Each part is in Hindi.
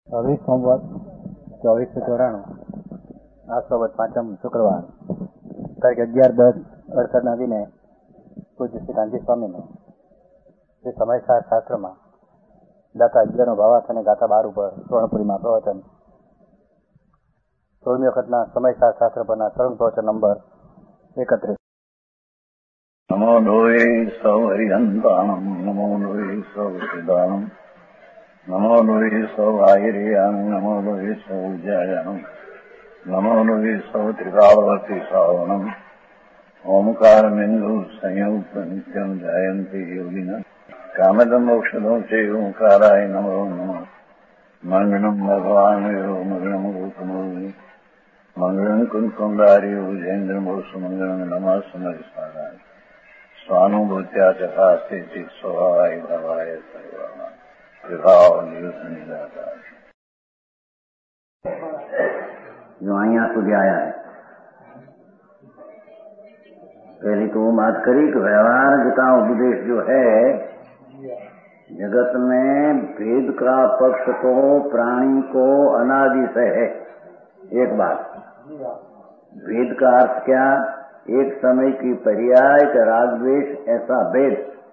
24 સંવત 2494 આ સંવત 5મ શુક્રવાર તારીખ 11/10/68 દિને પૂજ્ય શ્રી કાંજી સ્વામીને શ્રી સમયસાર શાસ્ત્રમાં દાતા 11નો ભાવાર્થ અને ગાથા 12 ઉપર સ્વર્ણપુરીમાં પ્રવચન 16મી વખતના સમયસાર શાસ્ત્ર પરના તરુણ પ્રવચન નંબર 31. નમો લોહે સૌ હરિહંતાણમ નમો લોહે સૌ સિદ્ધાણમ નમો લોહે સૌ આહિર્યાણમ નમો લોહે સૌ વિજયાણમ નમો લોહે સૌ ત્રિકાવતી શ્રાવણમ ઓમકારમિંદુ સંયુક્ત નિત્યમ જયંતિ યોગિના કામદમ મોક્ષદો છે ઓંકારાય નમો નમઃ મંગળમ ભગવાન મંગળમ ગૌતમો મંગળમ કુંકુંડાર્યો જૈન્દ્રમો સુમંગળમ નમઃ સમરિસ્વારાય स्वानुभूत्या चकास्ते चित स्वभावाय भवाय सर्वमा विभाव नियुक्त निराकार जो यहाँ સુધી आया है। पहली तो वो बात करी कि व्यवहार का उपदेश जो है जगत में भेद का पक्ष तो प्राणी को अनादि से है। एक बात, भेद का अर्थ क्या? एक समय की पर्याय का राग द्वेष ऐसा भेद,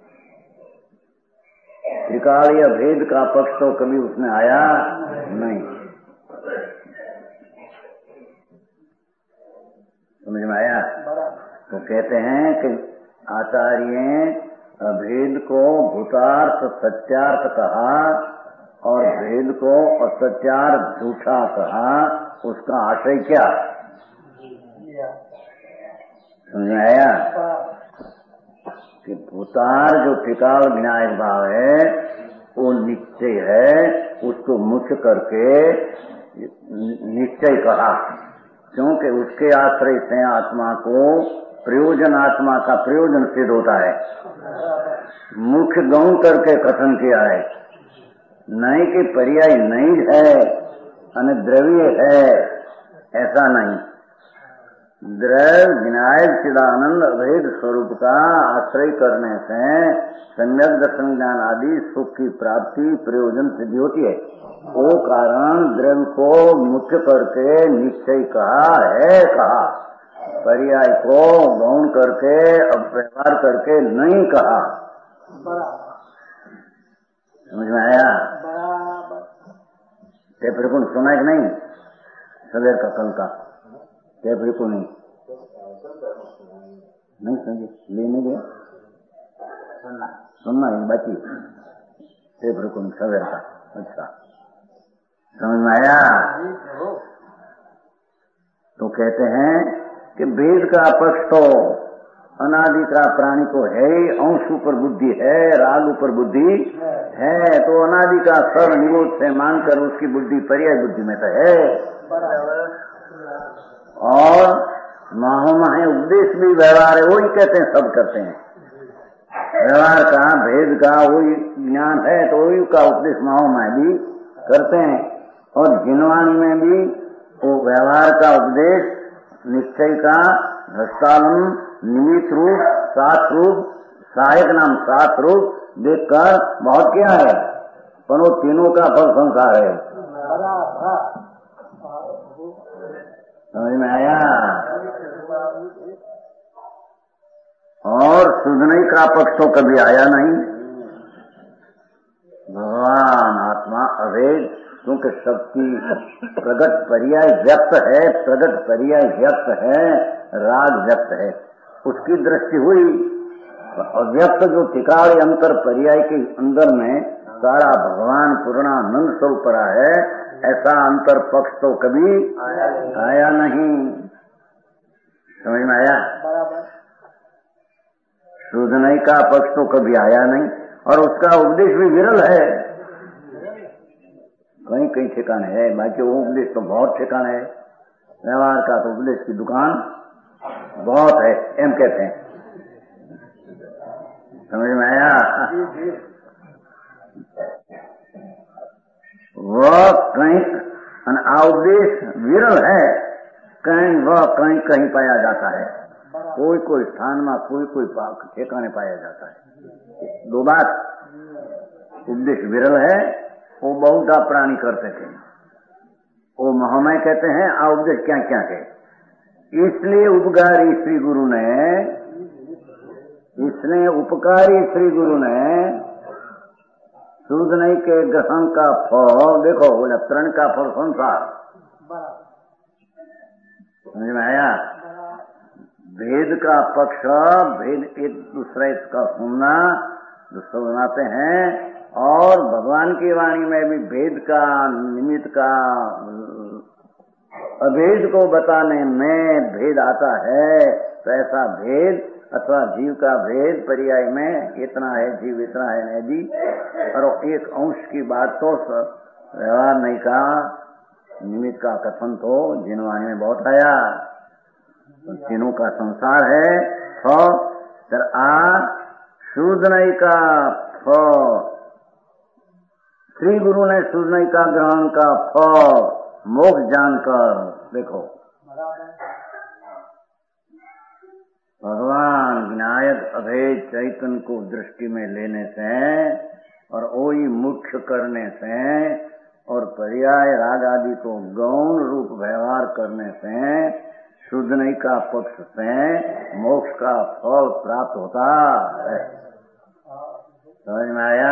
त्रिकालीय भेद का पक्ष तो कभी उसमें आया नहीं। समझ में आया? तो कहते हैं कि आचार्य अभेद को भूतार्थ सत्यार्थ कहा और भेद को असत्यार्थ झूठा कहा। उसका आशय क्या? समझ में आया कि भूतार जो त्रिकाल विनायक भाव है वो निश्चय है, उसको मुख्य करके निश्चय कहा, क्योंकि उसके आश्रय से आत्मा को प्रयोजन, आत्मा का प्रयोजन सिद्ध होता है। मुख्य गौण करके कथन किया है, नहीं कि पर्याय नहीं है और द्रव्य है, ऐसा नहीं। द्रव्य विनायक चिदानंद अभेद स्वरूप का आश्रय करने से सम्यक दर्शन ज्ञान आदि सुख की प्राप्ति प्रयोजन सिद्धि होती है। वो कारण द्रव्य को मुख्य करके निश्चय कहा है, कहा पर्याय को गौण करके व्यवहार करके नहीं कहा। समझ में आया? टेप रिकॉर्ड सुना है कि नहीं? सवेर का कल का टेप रिकॉर्ड नहीं समझे, लेने गए सुनना है बाकी टेप रिकॉर्ड सवेर का। अच्छा, समझ में आया? तो कहते हैं कि भेद का पक्ष तो अनादि का प्राणी को है ही, अंश ऊपर बुद्धि है, राग ऊपर बुद्धि है, तो अनादि का सर्व निरोध से मानकर उसकी बुद्धि पर्याय बुद्धि में तो है। और माहोमाह उपदेश भी व्यवहार है, वही कहते हैं, सब करते हैं। व्यवहार का भेद का वही ज्ञान है तो वही का उपदेश माहोमाह भी करते हैं। और जिनवाणी में भी वो व्यवहार का उपदेश निश्चय का हस्तालन निमित्त रूप, सात रूप, सहायक नाम सात रूप देखकर बहुत क्या है, पर वो तीनों का फल संसार है। समझ में आया? और सुधने का पक्ष तो कभी आया नहीं। भगवान आत्मा अभेद, क्योंकि शक्ति प्रगट पर्याय व्यक्त है, प्रगट पर्याय व्यक्त है, राग व्यक्त है, उसकी दृष्टि हुई। और व्यक्त जो त्रिकाल अंतर पर्याय के अंदर में सारा भगवान पूर्णानंद स्वरूप पड़ा है, ऐसा अंतर पक्ष तो कभी आया नहीं। समझ में आया? शोधनई का पक्ष तो कभी आया नहीं, और उसका उपदेश भी विरल है। कहीं कहीं ठिकाने है, बाकी वो उपदेश तो बहुत ठिकाने है। व्यवहार का तो उपदेश की दुकान बहुत है, एम कहते हैं। समझ में आया? वह कहीं उपदेश विरल है, कहीं वह कहीं कहीं पाया जाता है, कोई कोई स्थान में कोई कोई ठिकाने पाया जाता है। दो बात, उपदेश विरल है, वो बहुधा प्राणी करते थे, वो महामय कहते हैं, आ उपदेश क्या क्या के। इसलिए उपकारी श्री गुरु ने, इसलिए उपकारी श्री गुरु ने सूदनई के ग्रहण का फल, देखो बोला तरण का फल संसार, समझ में आया। भेद का पक्ष, भेद एक दूसरे का सुनना, दूसरे बनाते हैं, और भगवान की वाणी में भी भेद का निमित्त का अभेद को बताने में भेद आता है। तो ऐसा भेद अथवा जीव का भेद पर्याय में इतना है जीव, इतना है नहीं जी, और एक अंश की बात तो व्यवहार नहीं का निमित्त का कथन तो जिनवाणी में बहुत आया। तो तीनों का संसार है। तो सूदनई का फल, श्री गुरु ने सूदनई का ग्रहण का फल मोक्ष जानकर, देखो भगवान विनायक अभेद चैतन्य को दृष्टि में लेने से और वही मुख्य करने से और पर्याय राग आदि को गौण रूप व्यवहार करने से सूदनई का पक्ष से मोक्ष का फल प्राप्त होता है। समझ में आया।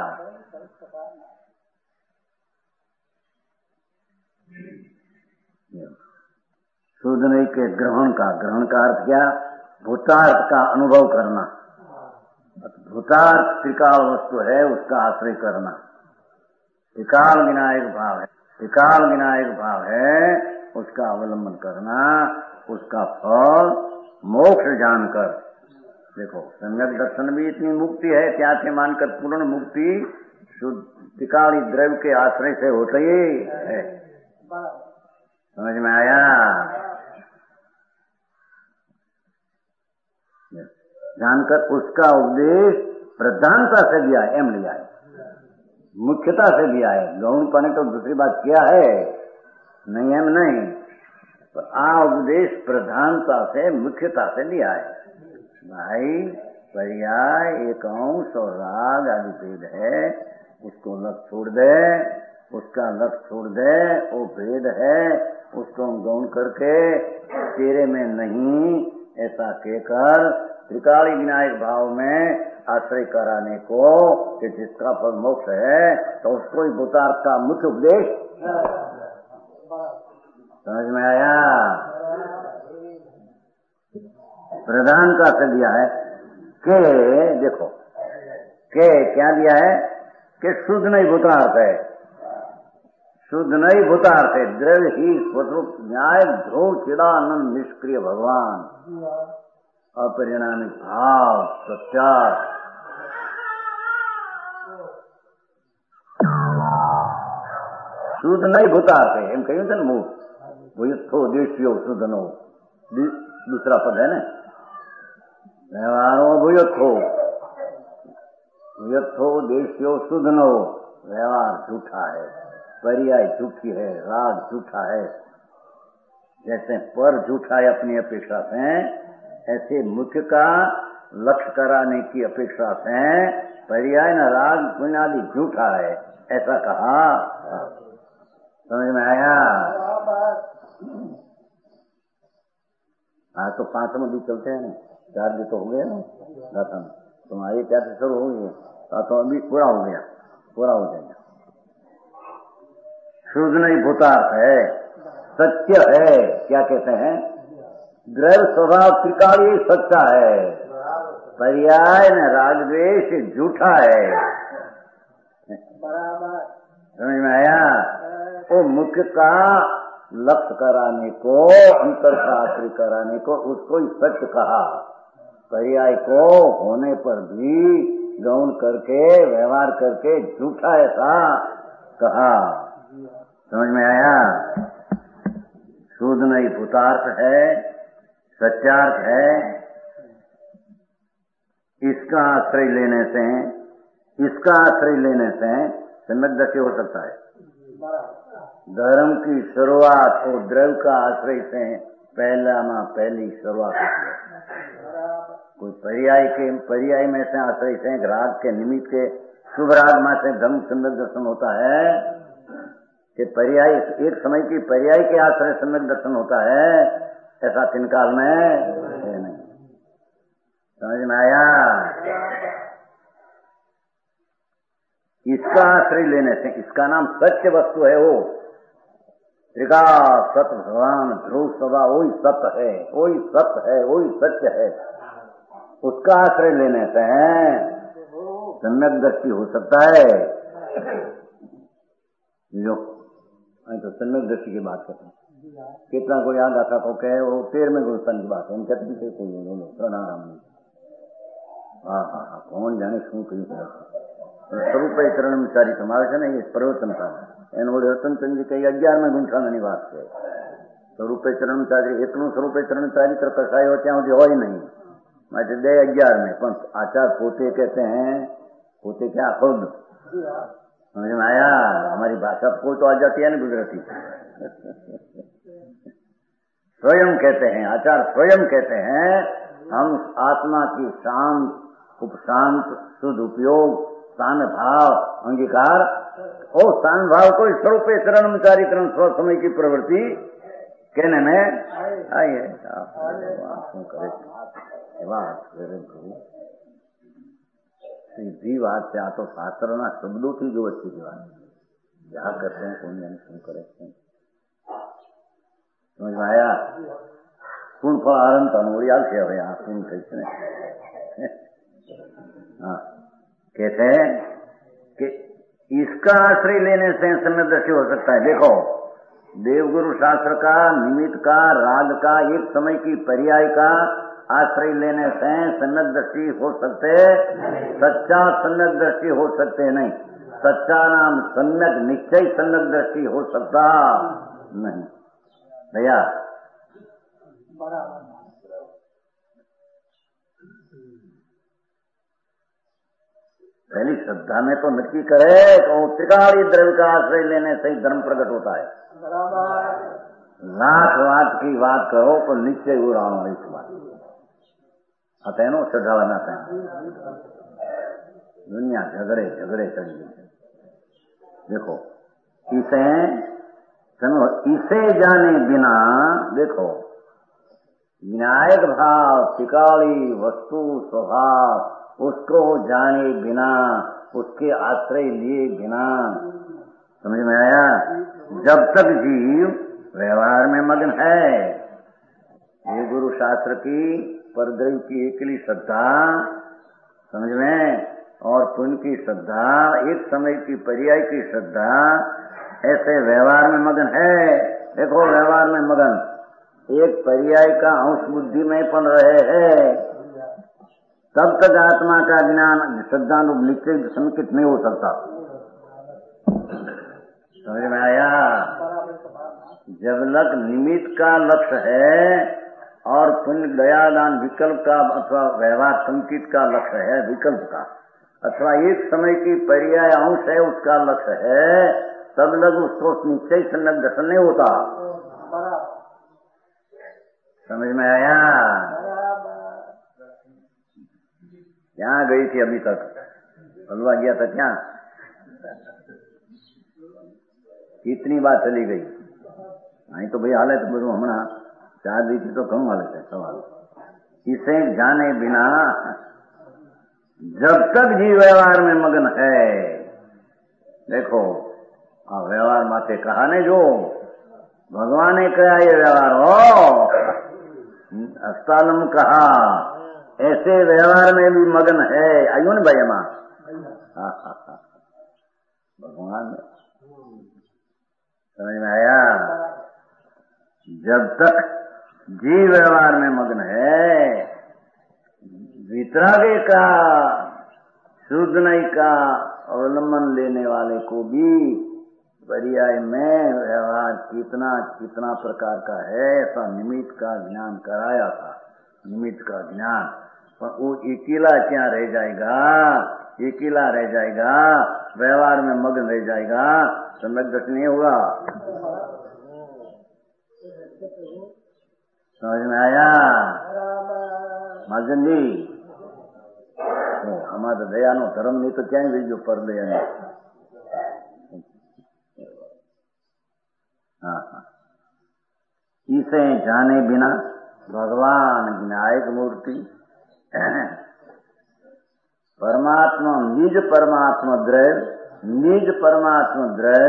सूदनई के ग्रहण का अर्थ क्या? भूतार्थ का अनुभव करना। भूतार्थ त्रिकाल वस्तु है, उसका आश्रय करना। त्रिकाल विनायक भाव है, त्रिकाल विनायक भाव है, उसका अवलंबन करना, उसका फल मोक्ष जानकर। देखो सम्यक दर्शन भी इतनी मुक्ति है, क्या के मानकर पूर्ण मुक्ति शुद्ध त्रिकाली द्रव्य के आश्रय से होती है। समझ में आया। जानकर उसका उपदेश प्रधानता से दिया है, एम लिया है, मुख्यता से दिया है। गौण पने तो दूसरी बात क्या है, नहीं एम नहीं, तो आ उपदेश प्रधानता से मुख्यता से दिया है। भाई पर्याय एक अंश और राग आदि भेद है, उसको लक्ष्य छोड़ दे, उसका लक्ष्य छोड़ दे, वो भेद है, उसको गौण करके तेरे में नहीं ऐसा कहकर त्रिकाली विनायक भाव में आश्रय कराने को कि जिसका फल मोक्ष है, तो उसको ही भूतार्थ का मुख्य उपदेश। समझ में आया। प्रधानता से दिया है कि देखो के क्या दिया है कि शुद्ध नहीं भूतार्थ है, शुद्ध नहीं भूतार्थ है, द्रव्य ही स्वरूप न्याय ध्रुव चिदानंद निष्क्रिय भगवान अपरिणामी भाव सत्यार। शुद्ध नहीं भूतार्थ है, एम कही थे मुंह भूयथो देशियो शुद्ध नो, दूसरा पद है ना, व्यवहारो भूयथो, भूयथो देशियो शुद्ध नो, व्यवहार झूठा है, पर्याय झूठी है, राग झूठा है। जैसे पर झूठा है अपनी अपेक्षा से, ऐसे मुख्य का लक्ष्य कराने की अपेक्षा से पर्याय न राग बुनियादी झूठा है, ऐसा कहा। समझ में आया। हाँ तो 5 भी चलते हैं ना, 4 भी तो हो गया ना गाथा में, तुम्हारी 4 से शुरू हो गई, तो अभी पूरा हो गया, पूरा हो जाएगा। शुद्ध नहीं भूतार्थ है, सत्य है। क्या कहते हैं? द्रव्य स्वभाव त्रिकाली सच्चा है, पर्याय न राग द्वेष झूठा है। समझ में आया। वो मुख्य का लक्ष्य कराने को, अंतर का आश्रय कराने को, उसको ही सत्य कहा। पर्याय को होने पर भी गौण करके व्यवहार करके झूठा ऐसा कहा। समझ में आया। शुद्ध नहीं भूतार्थ है, सत्यार्थ है। इसका आश्रय लेने से, इसका आश्रय लेने से सम्यक दृष्टि हो सकता है। धर्म की शुरुआत और द्रव्य का आश्रय से पहली शुरुआत होती है। कोई पर्याय में से आश्रय से राग के निमित्त के शुभ राग में से धर्म सम्यक दर्शन होता है। कि पर्याय एक समय की पर्याय के आश्रय सम्यक दर्शन होता है, ऐसा तीन काल में है नहीं। समझ में आया? इसका आश्रय लेने से, इसका नाम सत्य वस्तु है, वो त्रिका सत्य भगवान ध्रुव सभा, वही सत्य है, वही सत्य है, वही सत्य है। उसका आश्रय लेने से सम्यक दृष्टि हो सकता है। जो तो सम्यक दृष्टि की बात करते हैं, कितना कोई याद आता को कहे वो 13वें गुरुस्थान की बात है, हम कहते हैं कोई प्रणाम नहीं। हाँ, कौन जाने शू कही स्वरूप चरण विचारी समावेश है नहीं प्रवचन था एनोड़े रतनचंद जी कही 11वें गुंठानी बात है। स्वरूप चरण विचारी एकલું સ્વરૂપ ચરણ ચારિત્ર કસાયો ત્યાં સુધી હોય नहीं, માટે 11 में પણ आचार्य पोते कहते हैं, पोते क्या खुद समझ में आया? हमारी भाषा कोई तो आ जाती है ना गुजराती। स्वयं कहते हैं, आचार्य स्वयं कहते हैं, हम आत्मा की शांत उपशांत शुद्ध उपयोग स्थान भाव अंगीकार और स्थान भाव को स्वरूप चरण विचारीकरण स्व समय की प्रवृत्ति कहने में आई है। सीधी बात से आ तो शास्त्र ना शब्दों की जो अच्छी बात क्या करते हैं कौन जाने શું કરે છે। समझ में आया? पूर्ण फल आरंभ अनुड़ी आल से હવે આ પૂर्ण થઈ છે। हाँ, कहते हैं कि इसका आश्रय लेने से सम्यक दृष्टि हो सकता है। देखो, देवगुरु शास्त्र का, निमित्त का, राग का, एक समय की पर्याय का आश्रय लेने से सम्यक दृष्टि हो सकते, सच्चा सम्यक दृष्टि हो सकते नहीं। सच्चा नाम सम्यक निश्चय सम्यक दृष्टि हो सकता नहीं। भैया पहली श्रद्धा में तो नक्की करे तो त्रिकाली द्रव्य का आश्रय लेने से ही धर्म प्रकट होता है। लाख बात की बात करो तो निश्चय हो रहा हूं इस बात आते हैं ना श्रद्धा बनाते हैं। दुनिया झगड़े झगड़े चली गई। देखो इसे जाने बिना, देखो विनायक भाव त्रिकाली वस्तु स्वभाव उसको जाने बिना, उसके आश्रय लिए बिना, समझ में आया? जब तक जीव व्यवहार में मग्न है, ये गुरु शास्त्र की परदैव की एकली श्रद्धा, समझ में, और पुण्य की श्रद्धा, एक समय की पर्याय की श्रद्धा, ऐसे व्यवहार में मग्न है। देखो व्यवहार में मग्न एक पर्याय का अंश बुद्धि में पन रहे हैं, तब तक आत्मा का ज्ञान श्रद्धा निश्चय संकित नहीं हो सकता। समझ में आया? जब तक निमित्त का लक्ष्य है और पुण्य दयादान विकल्प का अथवा व्यवहार संकित का लक्ष्य है, विकल्प का अथवा एक समय की पर्याय अंश है उसका लक्ष्य है, तब तक उसको निश्चय सम्यक दर्शन नहीं होता। समझ में आया? क्या गई थी अभी तक? हलवा गया था क्या? कितनी बार चली गई? नहीं तो भाई हालत तो बोलूं हमना 4 दी थी तो कम हालत है सवाल। इसे जाने बिना जब तक जीव व्यवहार में मग्न है, देखो व्यवहार माते कहा ने जो भगवान ने कहा ये व्यवहार हो, अस्तालम कहा ऐसे व्यवहार में भी मग्न है। आयु न भाई अमा भगवान समझ में आया? जब तक जीव व्यवहार में मग्न है, वितरागे का शुद्धनई का अवलंबन लेने वाले को भी पर्याय में व्यवहार कितना कितना प्रकार का है ऐसा निमित्त का ज्ञान कराया था। निमित्त का ज्ञान, पर वो अकेला क्या रह जाएगा? अकेला रह जाएगा, व्यवहार में मग्न रह जाएगा, सम्यक दर्शन नहीं होगा। समझ में आया? महाजन जी हमारा दया नो धर्म नहीं तो क्या ही जो पर दया नहीं। इसे जाने बिना भगवान विनायक मूर्ति परमात्मा निज परमात्मा द्रव्य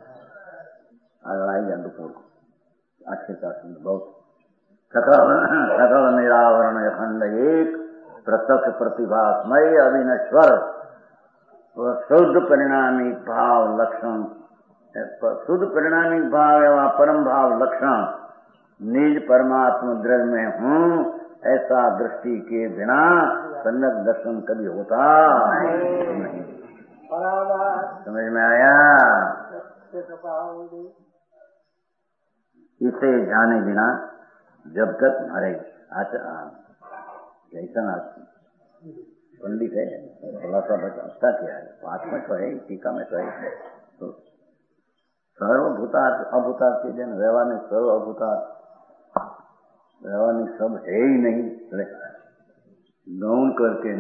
अगलाई अनुकूल अच्छे का बहुत सकल निरावरण अखंड एक प्रत्यक्ष प्रतिभामय अविनश्वर शुद्ध परिणामी भाव लक्षण शुद्ध परिणामी भाव एवं परम भाव लक्षण निज परमात्मा द्रव्य में हूँ ऐसा दृष्टि के बिना सम्यक दर्शन कभी होता नहीं। समझ में आया? इसे जाने बिना जब तक मरे जैसा पंडित है थोड़ा सा बचा क्या है, पाठ में तो है, टीका में तो है। तो सर्वभूतार्थ अभूतार्थ के जन व्यवहारिक सर्व अभूतार्थ व्यवहारिक सब है ही नहीं। गौण करके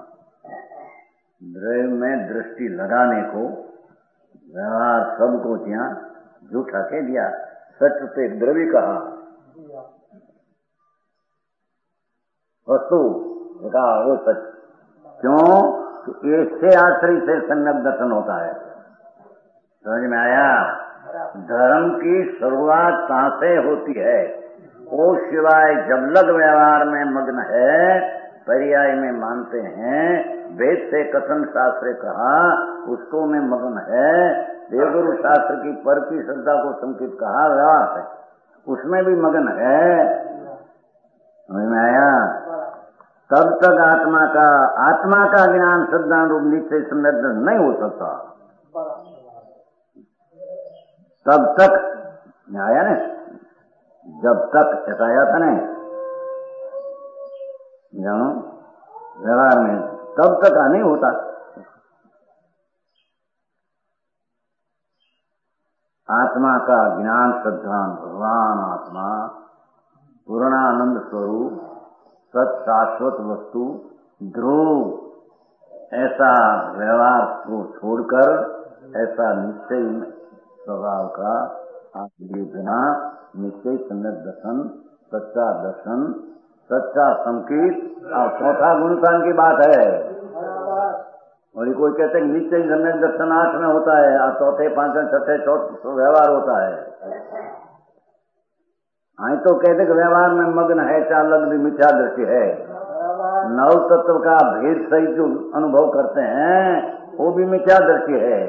द्रव्य में दृष्टि लगाने को व्यवहार सबको ત્યાં झूठा कह दिया, सच पे द्रव्य कहा। वस्तु कहा वो सच, क्यों? तो इससे आश्रय से सम्यक दर्शन होता है। समझ में आया? धर्म की शुरुआत कहाँ से होती है? वो शिवाय जब लग व्यवहार में मग्न है, पर्याय में मानते हैं, वेद से कथन शास्त्र कहा उसको में मग्न है, देवगुरु शास्त्र की पर की श्रद्धा को संकेत कहा व्यवहार है, उसमें भी मग्न है। समझ में आया? तब तक आत्मा का ज्ञान श्रद्धा रूप निश्चय समृद्ध नहीं हो सकता। तब तक आया ना, जब तक ऐसा आया था ना जानो व्यवहार में, तब तक नहीं होता। आत्मा का ज्ञान श्रद्धा भगवान आत्मा पूर्णानंद स्वरूप सत शाश्वत वस्तु ध्रुव ऐसा व्यवहार को छोड़कर ऐसा निश्चय स्वभाव का आपके बिना निश्चय सम्यक दर्शन, सच्चा संकेत और चौथा गुणसान की बात है। और कोई कहते हैं निश्चय सम्यक दर्शन 8 में होता है और चौथे पांचवें छठे चौथे व्यवहार होता है। हाँ तो कहते कि व्यवहार में मग्न है, चालक भी मिथ्या दृष्टि है। नव तत्व का भेद सहित जो अनुभव करते हैं वो भी मिथ्या दृष्टि है।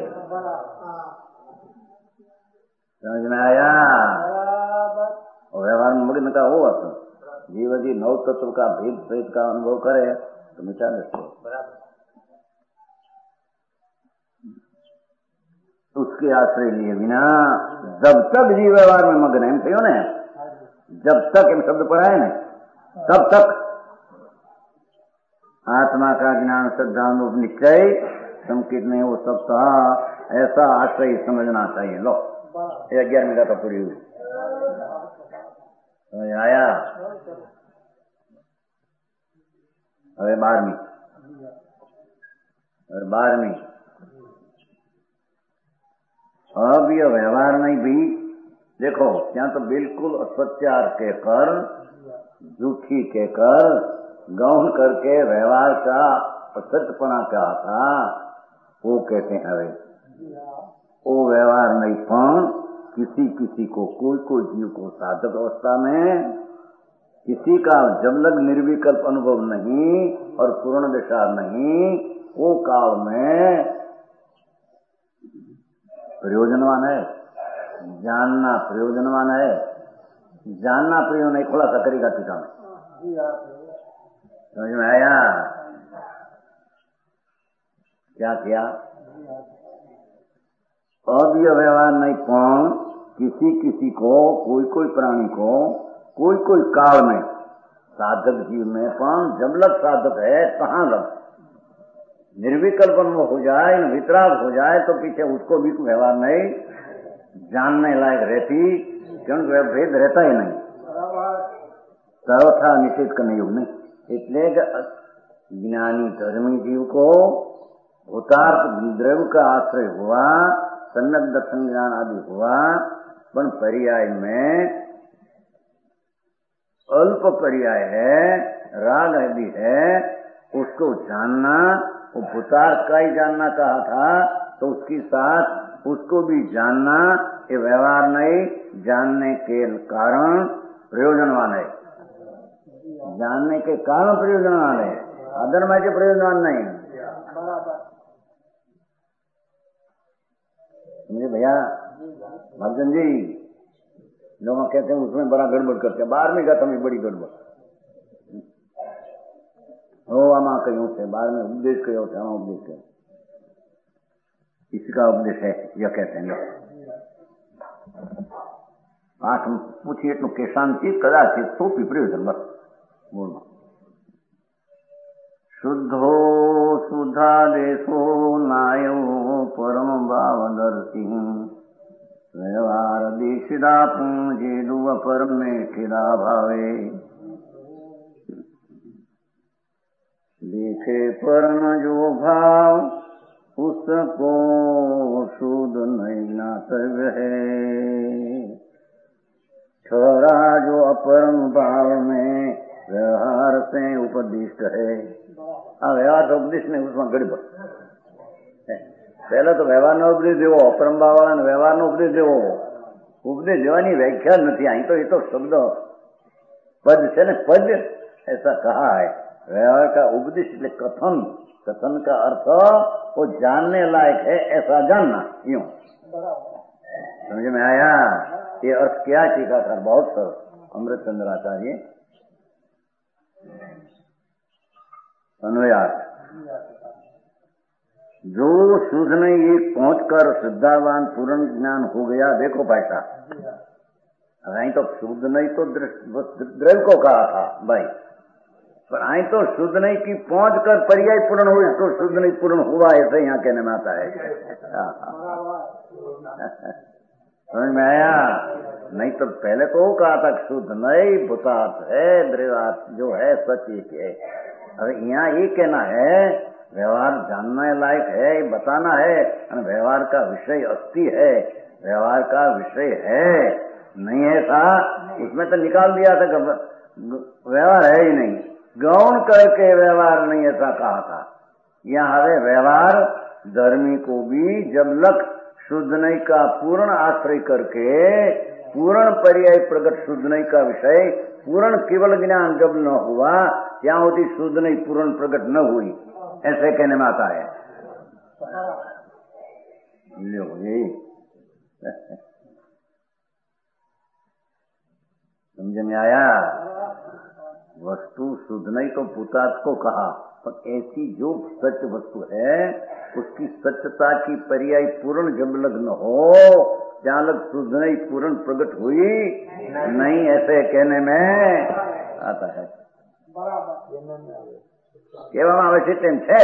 समझ में आया? और व्यवहार में मग्न का होगा तो जीव जी नव तत्व का भेद सहित का अनुभव करे तो मिथ्या दृष्टि है। उसके आश्रय लिए बिना जब तक जीव व्यवहार में मग्न है, क्यों ना जब तक इन शब्द पढ़ाए ना तब तक आत्मा का ज्ञान श्रद्धा निश्चय संकेत नहीं हो सकता, ऐसा आश्रय समझना चाहिए। लो 11 मिनट का पूरी हुई। समझ आया? હવે 12वीं और 12वीं अब यह व्यवहार में भी देखो, यहाँ तो बिल्कुल असत्यार कहकर झूठी कहकर गौण करके व्यवहार का असत्यपना कहा था, वो कहते हैं अरे वो व्यवहार नहीं, पण किसी किसी को कोई जीव को साधक अवस्था में किसी का जब लग निर्विकल्प अनुभव नहीं और पूर्ण दिशा नहीं, वो काल में प्रयोजनवान है, जानना प्रयोजनवान है। जानना प्रयोजन नहीं, खुलासा करेगा टीका में। समझ में आया? क्या किया? अब यह व्यवहार नहीं, पण किसी किसी को कोई प्राणी को कोई काल में साधक जीव में, पण जब लग साधक है कहाँ लग निर्विकल्प हो जाए, वितराग हो जाए तो पीछे उसको भी व्यवहार नहीं जानने लायक रहती, क्योंकि भेद रहता ही नहीं, सर्वथा निषेध करने योग नहीं। इसलिए ज्ञानी धर्मी जीव को भूतार्थ द्रव्य का आश्रय हुआ, सम्यक दर्शन ज्ञान आदि हुआ, पण पर्याय में अल्प पर्याय है, राग आदि है, उसको जानना, वो भूतार्थ का ही जानना कहा था, तो उसके साथ उसको भी जानना, ये व्यवहार नहीं, जानने के कारण प्रयोजनवान है, जानने के कारण प्रयोजनवान है, अदरवाइज के प्रयोजनवान नहीं। समझे भैया? भगवान जी लोग कहते हैं उसमें बड़ा गड़बड़ करते हैं, 12वीं गाथा में बड़ी गड़बड़ हो, आमा कहीं थे 12 में उपदेश कहो थे, आमा उपदेश कहो, इसका उपदेश है, यह कहते हैं। 8 पूछिए એટલું કે શાંતિ કદાચિત સોંપી પ્રયોજન બસ બોલમાં શુદ્ધો સુધા દેશો નાયો પરમ ભાવદર્શી व्यवहार दीक्षिदा पूंजी दुव परम में खिदा भावे देखे परम जो भाव उसको शुद्ध नहीं नातव्य है, ठहरा जो अपरम भाव में व्यवहार से उपदिष्ट है। व्यवहार से उपदिष्ट नहीं, उसमें गड़बड़। पहला तो व्यवहार नो उपदेश देवो, अपरम भाव वाला व्यवहार नो उपदेश देवो। उपदेश देवानी व्याख्या नहीं, आई तो ये तो शब्द पद से न पद ऐसा कहा है। व्यवहार का उपदेश એટલે कथन, कथन का अर्थ वो जानने लायक है ऐसा जानना, यूं समझ में आया? ये अर्थ क्या टीकाकार बहुत सरल अमृतचंद्र आचार्य अन्वयार्थ। जो शुद्ध में ये पहुंचकर श्रद्धावान पूर्ण ज्ञान हो गया, देखो भाई साहब, आई तो शुद्ध नहीं तो द्रव्य को कहा था भाई, पर आई तो शुद्ध नहीं की पहुंच कर पर्याय पूर्ण हुई तो शुद्ध नहीं पूर्ण हुआ, ऐसे यहाँ कहने में आता है। समझ में आया? नहीं तो पहले तो कहा था शुद्ध नहीं भूतार्थ है, द्रव्यार्थ जो है सच एक है। अब यहाँ ये कहना है व्यवहार जानने लायक है, बताना है, और व्यवहार का विषय अस्थि है, व्यवहार का विषय है नहीं है था, उसमें तो निकाल दिया था कि व्यवहार है ही नहीं, गौण करके व्यवहार नहीं ऐसा कहा था। यहाँ है व्यवहार धर्मी को भी जब लक शुद्ध नहीं का पूर्ण आश्रय करके पूर्ण पर्याय प्रगट शुद्ध नहीं का विषय पूर्ण केवल ज्ञान जब न हुआ, यहाँ होती शुद्ध नहीं पूर्ण प्रगट न हुई, ऐसे कहने में आता है। लो ये समझ में आया? वस्तु शुद्ध नहीं तो भूतार्थ को कहा, पर ऐसी जो सत्य वस्तु है उसकी सत्यता की पर्याय पूर्ण जब लग न हो, जहाँ लग शुद्ध नहीं पूर्ण प्रगट हुई नहीं, ऐसे कहने में आता है। કેવામાં આવે છે તેમ છે,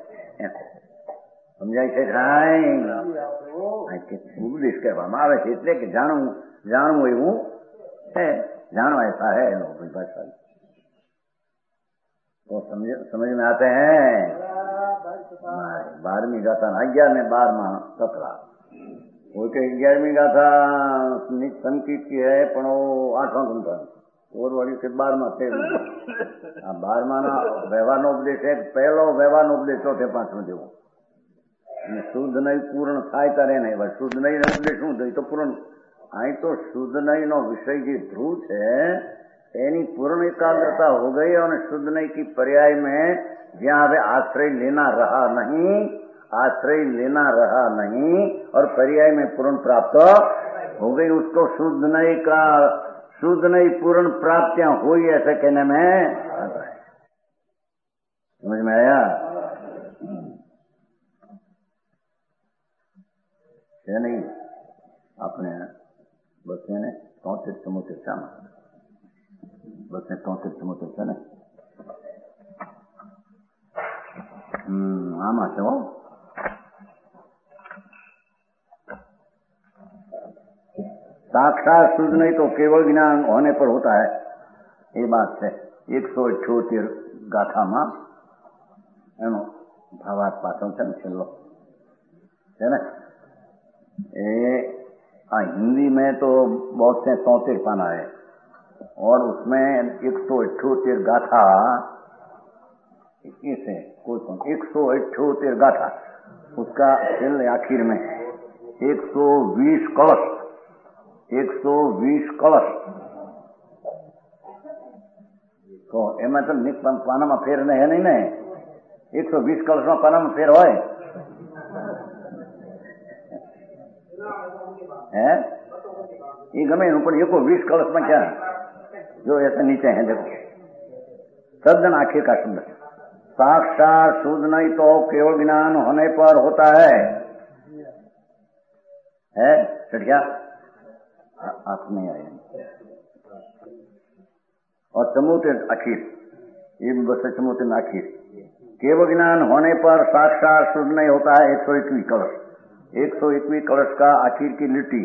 સમજાય છે? ઉપદેશ કહેવામાં આવે છે એટલે કે જાણવું એવું है, जानवा ऐसा है अपनी भाषा तो समझ में आते हैं। 12वीं गाथा 11 में 12 17 वो के 11वीं गाथा संकीत की है, पण वो 8वां ग्रंथ और वाली के 12 12 व्यवहार नो उपदेश है। पहलो व्यवहार नो उपदेश चौथे 5में देवो शुद्ध नहीं पूर्ण थाय तारे नहीं, बस शुद्ध नहीं उपदेश शू थई तो पूर्ण आई तो शुद्ध नहीं नो विषय जो ध्रुव है एनी पूर्ण एकाग्रता हो गई और शुद्ध नहीं की पर्याय में जहाँ वे आश्रय लेना रहा नहीं, आश्रय लेना रहा नहीं और पर्याय में पूर्ण प्राप्त हो गई, उसको शुद्ध नहीं का शुद्ध नहीं पूर्ण प्राप्तियां हुई ऐसे कहने में आता है। समझ में आया? है नहीं? अपने बस ने 73 શામાં બસ ને 73 છે ને આમાં છે હો। साक्षात शुद्ध नहीं तो केवल ज्ञान होने पर होता है, ये बात है। 178 गाथा में एनो भावार्थ पाछो छे ने छेल्लो है ने हिंदी में तो बहुत से 73 पाना है और उसमें 178 गाथा इसे कोई 178 गाथा, उसका दिल आखिर में 120 कलश, 120 कलश तो एम तो पाना में फेर है नहीं ने 120 कलश में पाना में फेर होय है ये गमे पर 120 कलश में क्या जो ऐसे नीचे है देखो सदन आखिर का शब्द साक्षात शुद्ध नहीं तो केवल ज्ञान होने पर होता है क्या आप नहीं आए और चमूते आखिर ये बस चमूते आखिर केवल ज्ञान होने पर साक्षात शुद्ध नहीं होता है 121 कलश 121 कलश का आखिर की लिट्टी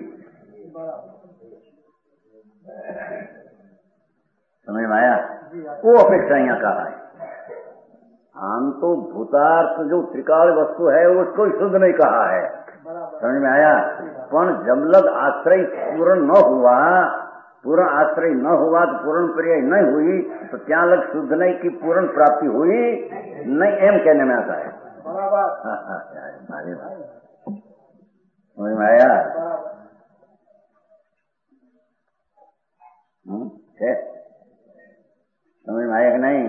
समझ में आया वो अपेक्षा यहाँ कहा है हम तो भूतार्थ जो त्रिकाल वस्तु है उसको शुद्ध नहीं कहा है समझ में आया पर जब लग आश्रय पूर्ण न हुआ पूर्ण आश्रय न हुआ तो पूर्ण पर्याय नहीं हुई तो क्या लग शुद्ध नहीं की पूर्ण प्राप्ति हुई नहीं एम कहने में आता है समझ में आया समझ में आया कि नहीं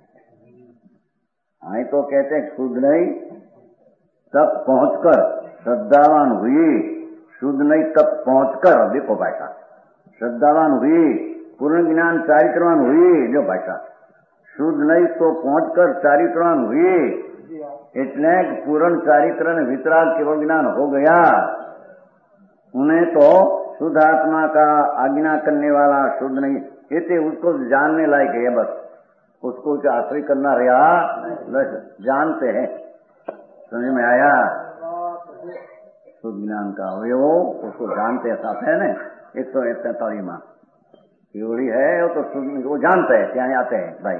आई तो कहते हैं शुद्ध नहीं तब पहुंचकर श्रद्धावान हुई शुद्ध नहीं तब पहुंचकर देखो भाषा श्रद्धावान हुई पूर्ण ज्ञान चारित्रवान हुई जो भाषा शुद्ध नहीं तो पहुंचकर चारित्रवान हुई इतने पूर्ण चारित्र ने वितराग केवल ज्ञान हो गया उन्हें तो शुद्ध आत्मा का आज्ञा करने वाला शुद्ध नहीं इसे उसको जानने लायक है बस उसको आश्रय करना रहा बस जानते हैं समझ में आया शुद्ध ज्ञान का अवयव उसको जानते हैं साथ है ना 143 में केवड़ी है वो तो शुद्ध वो जानते हैं क्या आते हैं भाई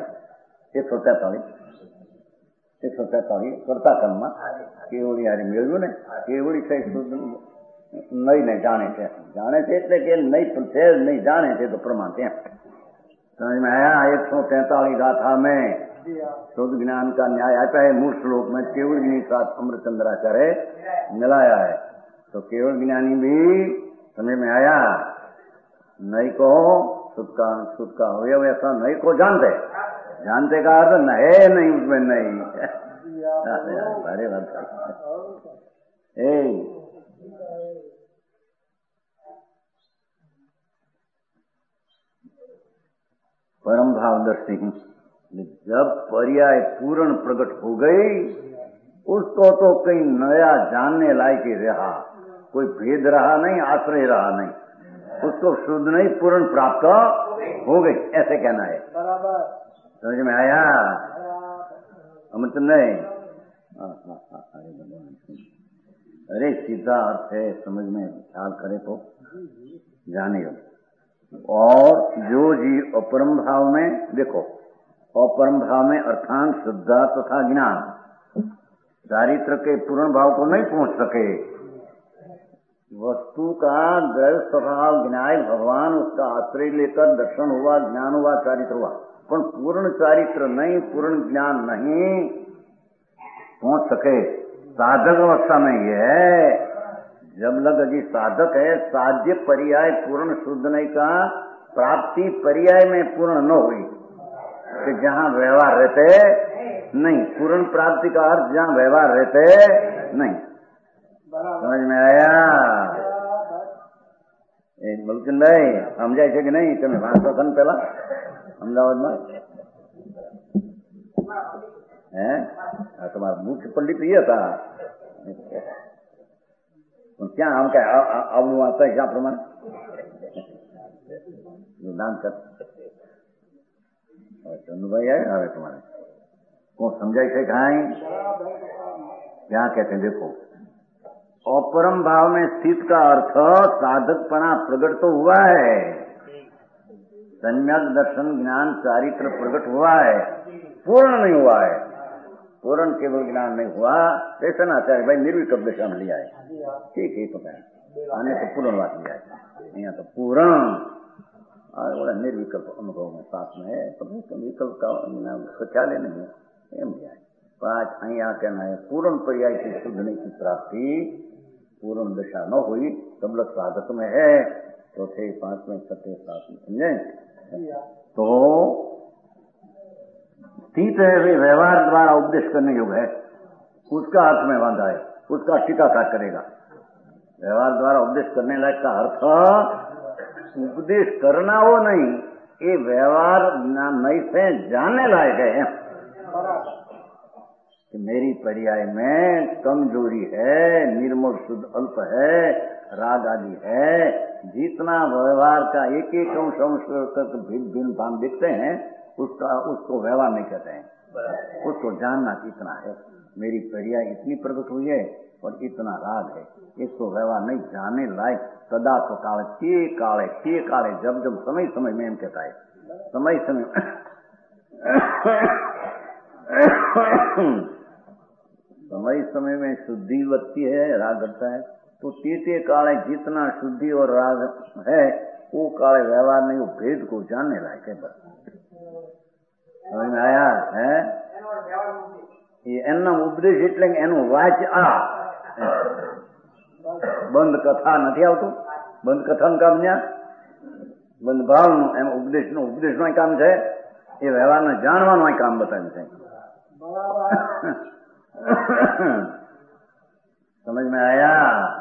143 करता कर्म केवड़ी हारी मेलू ने केवड़ी से शुद्ध नहीं जाने थे એટલે કે नहीं जाने थे तो प्रमाण थे समझ में आया 143 गाथा में शुद्ध ज्ञान का न्याय आता है मूल श्लोक में केवल ज्ञानी साथ अमृतचंद्राचार्य मिलाया है तो केवल ज्ञानी भी समझ में आया नहीं को शुद्ध का अवयव ऐसा नहीं को जानते का अर्थ न है नहीं उसमें नहीं अरे परम भावदर्शी जब पर्याय पूर्ण प्रकट हो गई उसको तो कहीं नया जानने लायक ही रहा कोई भेद रहा नहीं आश्रय रहा नहीं उसको शुद्ध नहीं पूर्ण प्राप्त हो गई ऐसे कहना है समझ में आया अमृत नहीं अरे सीधा अर्थ है समझ में ख्याल करे तो जाने और जो जीव अपरम भाव में देखो अपरम भाव में अर्थात श्रद्धा तथा ज्ञान चारित्र के पूर्ण भाव को नहीं पहुंच सके वस्तु का द्रव्य स्वभाव ज्ञाय भगवान उसका आश्रय लेकर दर्शन हुआ ज्ञान हुआ चारित्र हुआ पर पूर्ण चारित्र नहीं पूर्ण ज्ञान नहीं पहुंच सके साधक अवस्था में यह जब लग अभी साधक है साध्य पर्याय पूर्ण शुद्ध नहीं का प्राप्ति पर्याय में पूर्ण न हुई कि जहाँ व्यवहार रहते नहीं पूर्ण प्राप्ति का अर्थ जहाँ व्यवहार रहते नहीं समझ में आया बल्कि नहीं समझाय છે कि नहीं તમે વાંચો છો ને પેલા અમદાવાદમાં તમારા મુખ્ય પંડિત એ હતા क्या हम क्या आवडू वाचता ह्या प्रमाणे दान कर चंदुभाई है हवे तुम्हारे को समझाई से कहां क्या कहते हैं देखो अपरम भाव में स्थित का अर्थ साधकपना प्रकट तो हुआ है सम्यक दर्शन ज्ञान चारित्र प्रकट हुआ है पूर्ण नहीं हुआ है पूर्ण केवल ज्ञान नहीं हुआ ऐसा ना आचार्य भाई निर्विकल्प दशा में लिया है ठीक है तो आने तो पूर्ण बात लिया है यहाँ तो पूर्ण बोला निर्विकल्प अनुभव में साथ में है, तो विकल्प का शौचालय नहीं है एम जाए। पर आज अहिया कहना है पूर्ण पर्याय की शुद्धि की प्राप्ति पूर्ण दशा न हुई तब लोग साधक में है, चौथे पांचवें छठे सातवें समझे। तो तीत है वे व्यवहार द्वारा उपदेश करने योग्य है, उसका अर्थ में बांधा है, उसका टीकाकार करेगा। व्यवहार द्वारा उपदेश करने लायक का अर्थ उपदेश करना हो नहीं, ये व्यवहार नहीं से जानने लायक है कि मेरी पर्याय में कमजोरी है, निर्मल शुद्ध अल्प है, राग आदि है। जितना व्यवहार का एक एक अंश भिन्न भान दिखते हैं उसको व्यवहार नहीं कहते हैं, उसको जानना इतना है। मेरी पर्याय इतनी प्रकट हुई है और इतना राग है, इसको व्यवहार नहीं जाने लायक। सदा तो काले के काले जब जब समय समय में एम कहता है समय समय समय समय में शुद्धि लगती है, राग करता है। तो तीते काले जितना शुद्धि और राग है वो काले व्यवहार नहीं, वो भेद को जानने लायक है। बस समझ में आया है? ये एना उपदेश એટલે એનું વાચ આ બંધ કથા નથી આવતું, બંધ કથાનું કામ ન્યા બંધ ભાવનું એમ ઉપદેશનું કામ છે, એ વ્યવહારને જાણવાનું કામ બતાવ્યું છે। समझ में आया?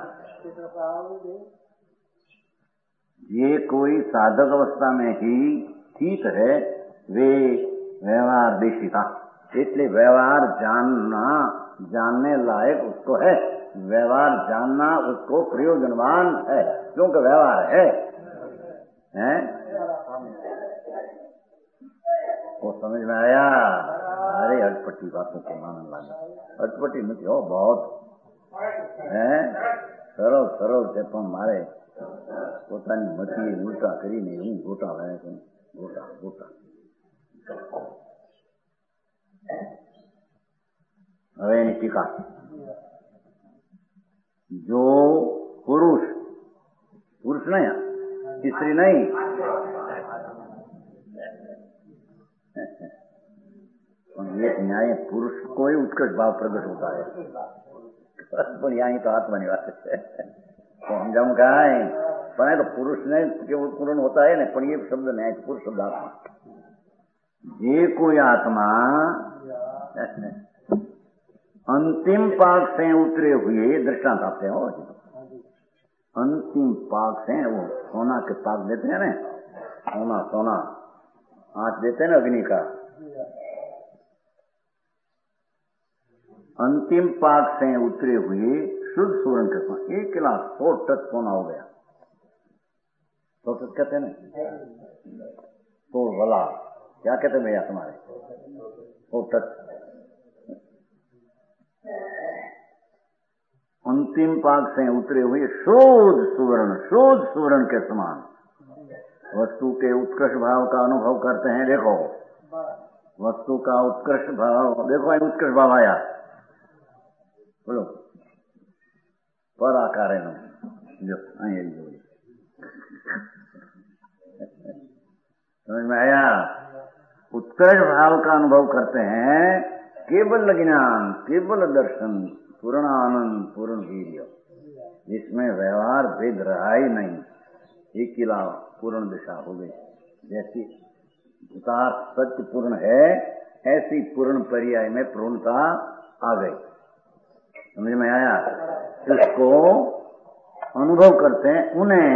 ये कोई साधक अवस्था में ही ठीक है वे व्यवहार देशिका, इसलिए व्यवहार जानने लायक उसको है। व्यवहार जानना उसको प्रयोजनवान है, क्योंकि व्यवहार है। वो समझ में आया? अरे अटपटी बातों को मानने लगा, अटपटी नहीं हो बहुत है, सरल सरल છે પણ મારે પોતાની મતી ઉલટા કરીને હું ગોટા લાયા છું, ગોટા। હવે એની ટીકા, जो पुरुष नहीं, स्त्री नहीं, ये न्याय पुरुष को ही उत्कर्ष भाव प्रकट होता है, पर यहाँ तो आत्मा निवास है। तो हम जब कहा है पर तो पुरुष ने केवल पूर्ण होता है ना, पर ये शब्द न्याय पुरुष शब्द आत्मा, ये कोई आत्मा अंतिम पाक से उतरे हुए दृष्टांत आपसे हो, अंतिम पाक से वो सोना के पाक देते हैं ना, सोना आंच देते हैं ना अग्नि का, अंतिम पाक से उतरे हुए शुद्ध सुवर्ण के सोना, 1 किलो 100 टन सोना हो गया। 100 टन कहते हैं ना, 100 वाला क्या कहते हैं भैया तुम्हारे, 100 टन। अंतिम पाक से उतरे हुए शुद्ध सुवर्ण के समान वस्तु के उत्कृष्ट भाव का अनुभव करते हैं। देखो वस्तु का उत्कृष्ट भाव, देखो उत्कृष्ट भाव आया, बोलो पर आकार है जो समझ में आया? उत्कृष्ट भाव का अनुभव करते हैं, केवल ज्ञान, केवल दर्शन, पूर्ण आनंद, पूर्ण वीर्य, जिसमें व्यवहार भेद रहा ही नहीं, एक किला पूर्ण दिशा हो गई। जैसी भूतार्थ सत्य पूर्ण है, ऐसी पूर्ण पर्याय में पूर्णता आ गई। समझ में आया? इसको अनुभव करते हैं, उन्हें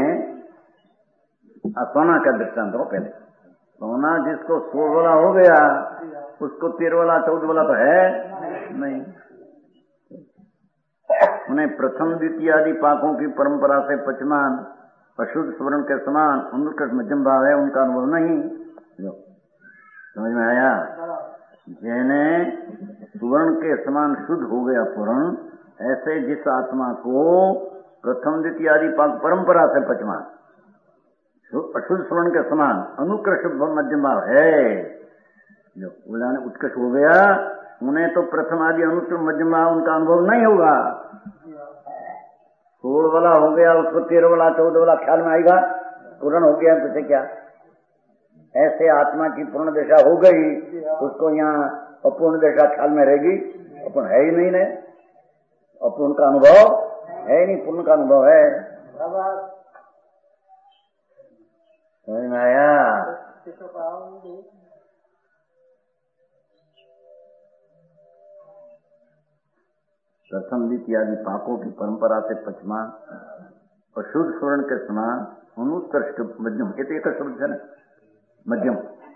सोना का दृष्टांत हो। पहले सोना जिसको 100 वाला हो गया, उसको 13 वाला 14 वाला तो है नहीं। उन्हें प्रथम द्वितीय आदि पाकों की परंपरा से पचमान अशुद्ध स्वर्ण के समान अनुकृष्ट मध्यम भाव है, उनका अनुभव नहीं। समझ में आया? जिन्हें सुवर्ण के समान शुद्ध हो गया पूर्ण, ऐसे जिस आत्मा को प्रथम द्वितीय आदि पाक परंपरा से पचमान अशुद्ध स्वर्ण के समान अनुकृष्ट मध्यम भाव है, जो उन्होंने उत्कृष्ट हो गया, उन्हें तो प्रथम आदि अनुकृष्ट मध्यम भाव उनका अनुभव नहीं होगा। 16 वाला हो गया, उसको 13 वाला 14 वाला ख्याल में आएगा, पूर्ण हो गया, तो क्या ऐसे आत्मा की पूर्ण दशा हो गई, उसको यहाँ अपूर्ण दशा ख्याल में रहेगी? अपूर्ण है ही नहीं ने, अपूर्ण का अनुभव है नहीं, पूर्ण का अनुभव है। समझ में आया? प्रथम द्वितीय आदि पापों की परंपरा से पचमा अशुद्ध स्वर्ण के समान अनुत्कृष्ट मध्यम, ये तो एक शब्द है ना, मध्यम।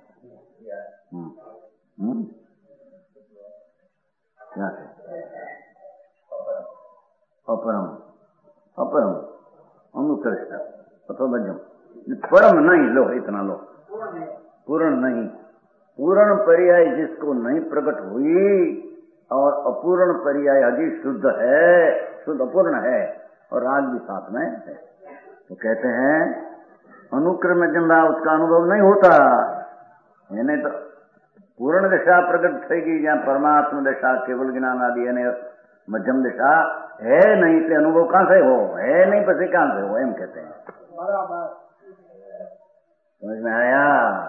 क्या है? अपरम, अपरम, अनुत्कृष्ट अथवा मध्यम। परम नहीं, लो इतना लो, पूर्ण नहीं। पूर्ण पर्याय जिसको नहीं प्रकट हुई और अपूर्ण पर्याय अभी शुद्ध है, शुद्ध अपूर्ण है और राग भी साथ में है, तो कहते हैं अनुक्रम जन्मा उसका अनुभव नहीं होता। यानी तो पूर्ण दशा प्रकट थी जहाँ परमात्मा दशा केवल ज्ञान आदि यानी मध्यम दशा है नहीं, तो अनुभव कहां से हो? है नहीं, पसी कहां से हो? एम कहते हैं। समझ में आया?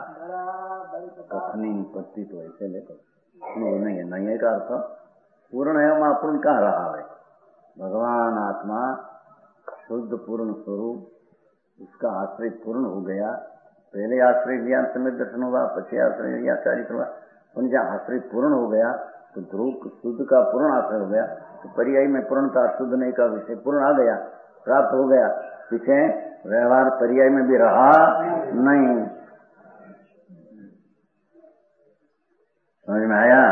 कथनी पत्ती तो ऐसे लेकर नहीं है, नहीं है का अर्थ पूर्ण है, वहां पूर्ण कहाँ रहा है? भगवान आत्मा शुद्ध पूर्ण स्वरूप, उसका आश्रय पूर्ण हो गया। पहले आश्रय लिया, समय दर्शन हुआ, पछे आश्रय लिया, चारित्र हुआ, उनका आश्रय पूर्ण हो गया तो ध्रुव शुद्ध का पूर्ण आश्रय हो गया, तो पर्याय में पूर्णता शुद्ध नहीं का विषय पूर्ण आ गया, प्राप्त हो गया। पीछे व्यवहार पर्याय में भी रहा नहीं। समझ में आया?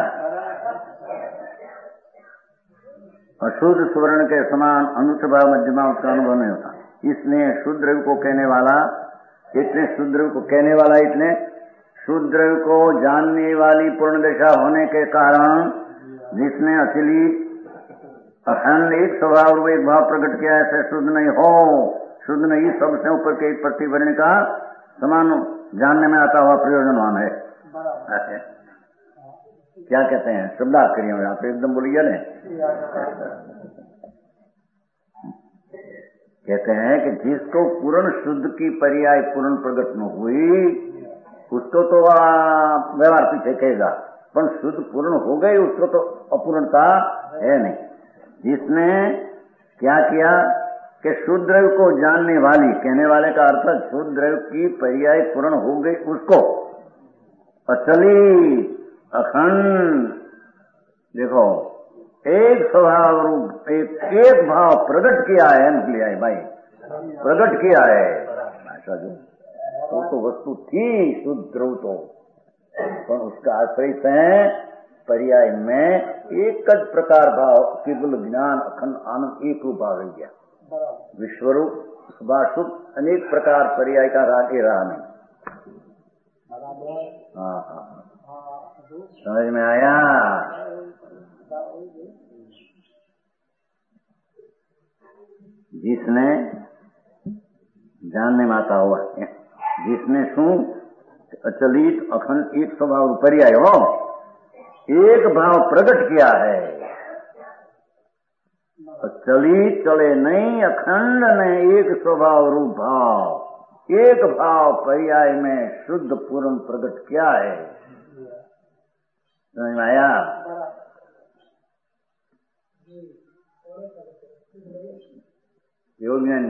अशुद्ध स्वर्ण के समान अनुष्भाव मध्यमा उसका अनुभव नहीं होता। इसलिए शुद्र को कहने वाला, इतने शुद्र को कहने वाला, इतने शुद्र को जानने वाली पूर्ण दशा होने के कारण जिसने असली अखंड एक स्वभाव एक भाव प्रकट किया, ऐसे शुद्ध नहीं हो, शुद्ध नहीं, सबसे ऊपर के प्रतिवर्ण का समान जानने में आता हुआ प्रयोजनवान है। क्या कहते हैं? शब्दाक्रिया में आप एकदम बोलिए ना। कहते हैं कि जिसको पूर्ण शुद्ध की पर्याय पूर्ण प्रकट न हुई, उसको तो व्यवहार पीछे कहेगा, पर शुद्ध पूर्ण हो गई उसको तो अपूर्णता है नहीं। जिसने क्या किया कि शुद्ध द्रव्य को जानने वाली, कहने वाले का अर्थ शुद्ध द्रव्य की पर्याय पूर्ण हो गई उसको अचली अखंड, देखो एक स्वभाव रूप एक भाव प्रकट किया है, निकलिया है भाई, प्रकट किया है। ऐसा जो वो तो वस्तु थी शुद्ध द्रव्य तो, पर उसका आश्रय है पर्याय में एक प्रकार भाव केवल ज्ञान अखंड आनंद एक रूप आ गई गया। विश्वरूप शुभाशुभ अनेक प्रकार पर्याय का रागे रहा नहीं। हाँ हाँ, समझ में आया? जिसने जानने में आता हुआ, जिसने शू अचलित अखंड एक स्वभाव पर्याय हो, एक भाव प्रकट किया है, अचलित चले नहीं, अखंड नहीं, एक स्वभाव रूप भाव, एक भाव पर्याय में शुद्ध पूर्ण प्रकट किया है। समझ में आया? योगियन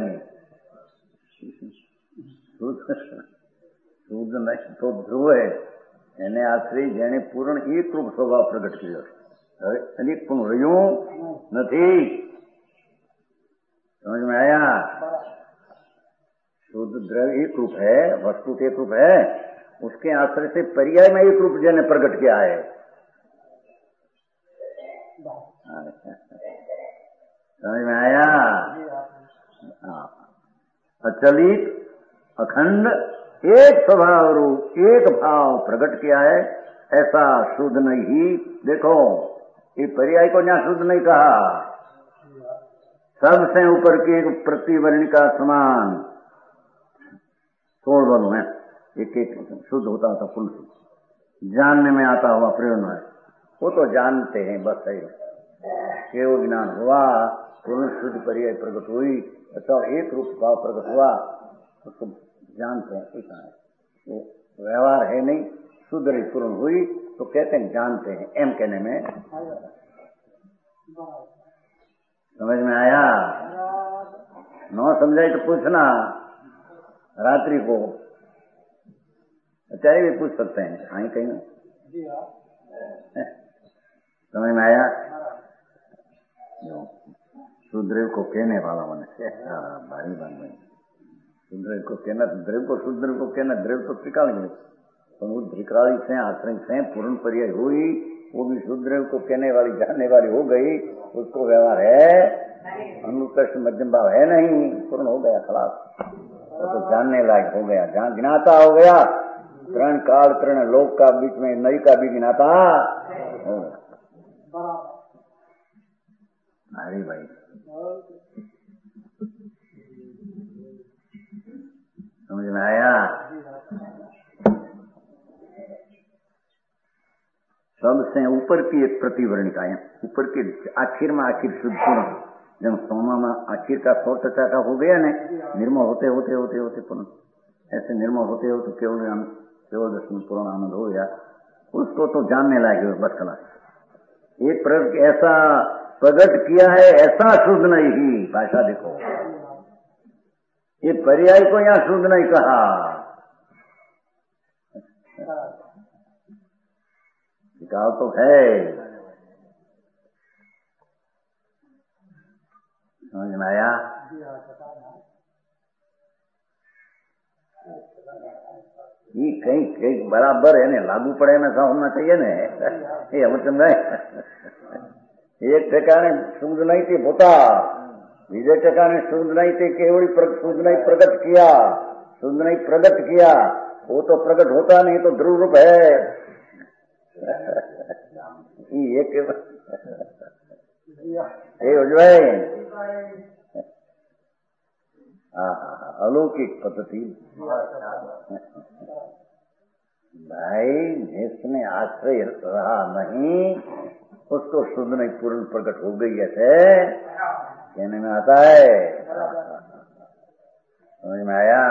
શુદ્ધ નહીં તો ધ્રુવ है, એને આશ્રય જેને પૂર્ણ એક રૂપ સ્વભાવ પ્રગટ કર્યો છે, હવે અનેક પણ રહ્યું નથી। समझ में आया? शुद्ध द्रव्य एक रूप है, वस्तु एक रूप है, उसके आश्रय से पर्याय में एक रूप जिन्हें प्रकट किया है। समझ में आया? अचलित अखंड एक स्वभाव रूप एक भाव प्रकट किया है, ऐसा शुद्ध नहीं। देखो ये पर्याय को जहां शुद्ध नहीं कहा, सबसे ऊपर की एक प्रतिवर्ण का समान छोड़ बोलो है, एक एक शुद्ध होता था, फुल जानने में आता हुआ प्रयोजन है, वो तो जानते हैं बस है, केवल ज्ञान हुआ, पूर्ण शुद्ध पर्याय प्रकट हुई, अच्छा एक रूप भाव प्रकट हुआ, उसको जानते हैं ऐसा है, वो व्यवहार है नहीं, शुद्ध पूर्ण हुई तो कहते हैं जानते हैं, एम कहने में। समझ में आया? न समझाई तो पूछना रात्रि को, चाहे भी पूछ सकते हैं, हाँ कहीं। समझ में आया? सुद्रेव को कहने वाला मनुष्य भारी बात नहीं। सुद्रेव को कहना, द्रव को सुद्रेव को कहना, द्रव तो त्रिकाल में, तो वो त्रिकाली से आश्रय से पूर्ण पर्याय हुई, वो भी सुद्रेव को कहने वाली जानने वाली हो गई, उसको व्यवहार है, अनुकृष्ट मध्यम भाव है नहीं, पूर्ण हो गया, खलास, तो जानने लायक हो गया, जान गिनाता हो गया, तरण काल तरण लोक का बीच में नई का भी गिनाता हो गया। अरे भाई समझ में आया? सबसे ऊपर की एक प्रतिवर्णिका है, ऊपर के आखिर में आखिर शुद्ध पूर्ण, जब सोमा में आखिर का 100% का हो गया न, निर्मल होते होते होते होते पूर्ण, ऐसे निर्मल होते होते केवल दर्शन पूर्ण आनंद हो गया, उसको तो जानने लायक बस खलास। एक प्रगट ऐसा प्रगट किया है, ऐसा शुद्ध नहीं ही, भाषा देखो, ये पर्याय को यहाँ शुद्ध नहीं कहा, निकाल तो है। समझ में आया? ये कहीं बराबर है ना, लागू पड़े में ऐसा होना चाहिए ना, ये हम समझे। एक ठिकाने शुद्ध नहीं थी भूता, बीजे ठिकाने शुद्ध नहीं थी केवल शुद्ध नहीं प्रकट किया, शुद्ध नहीं प्रकट किया, वो तो प्रकट होता नहीं तो ध्रुव रूप है। अलौकिक पद्धति भाई, जिसने आश्रय रहा नहीं उसको शुद्ध नहीं पूर्ण प्रकट हो गई ऐसे कहने में आता है। समझ में आया?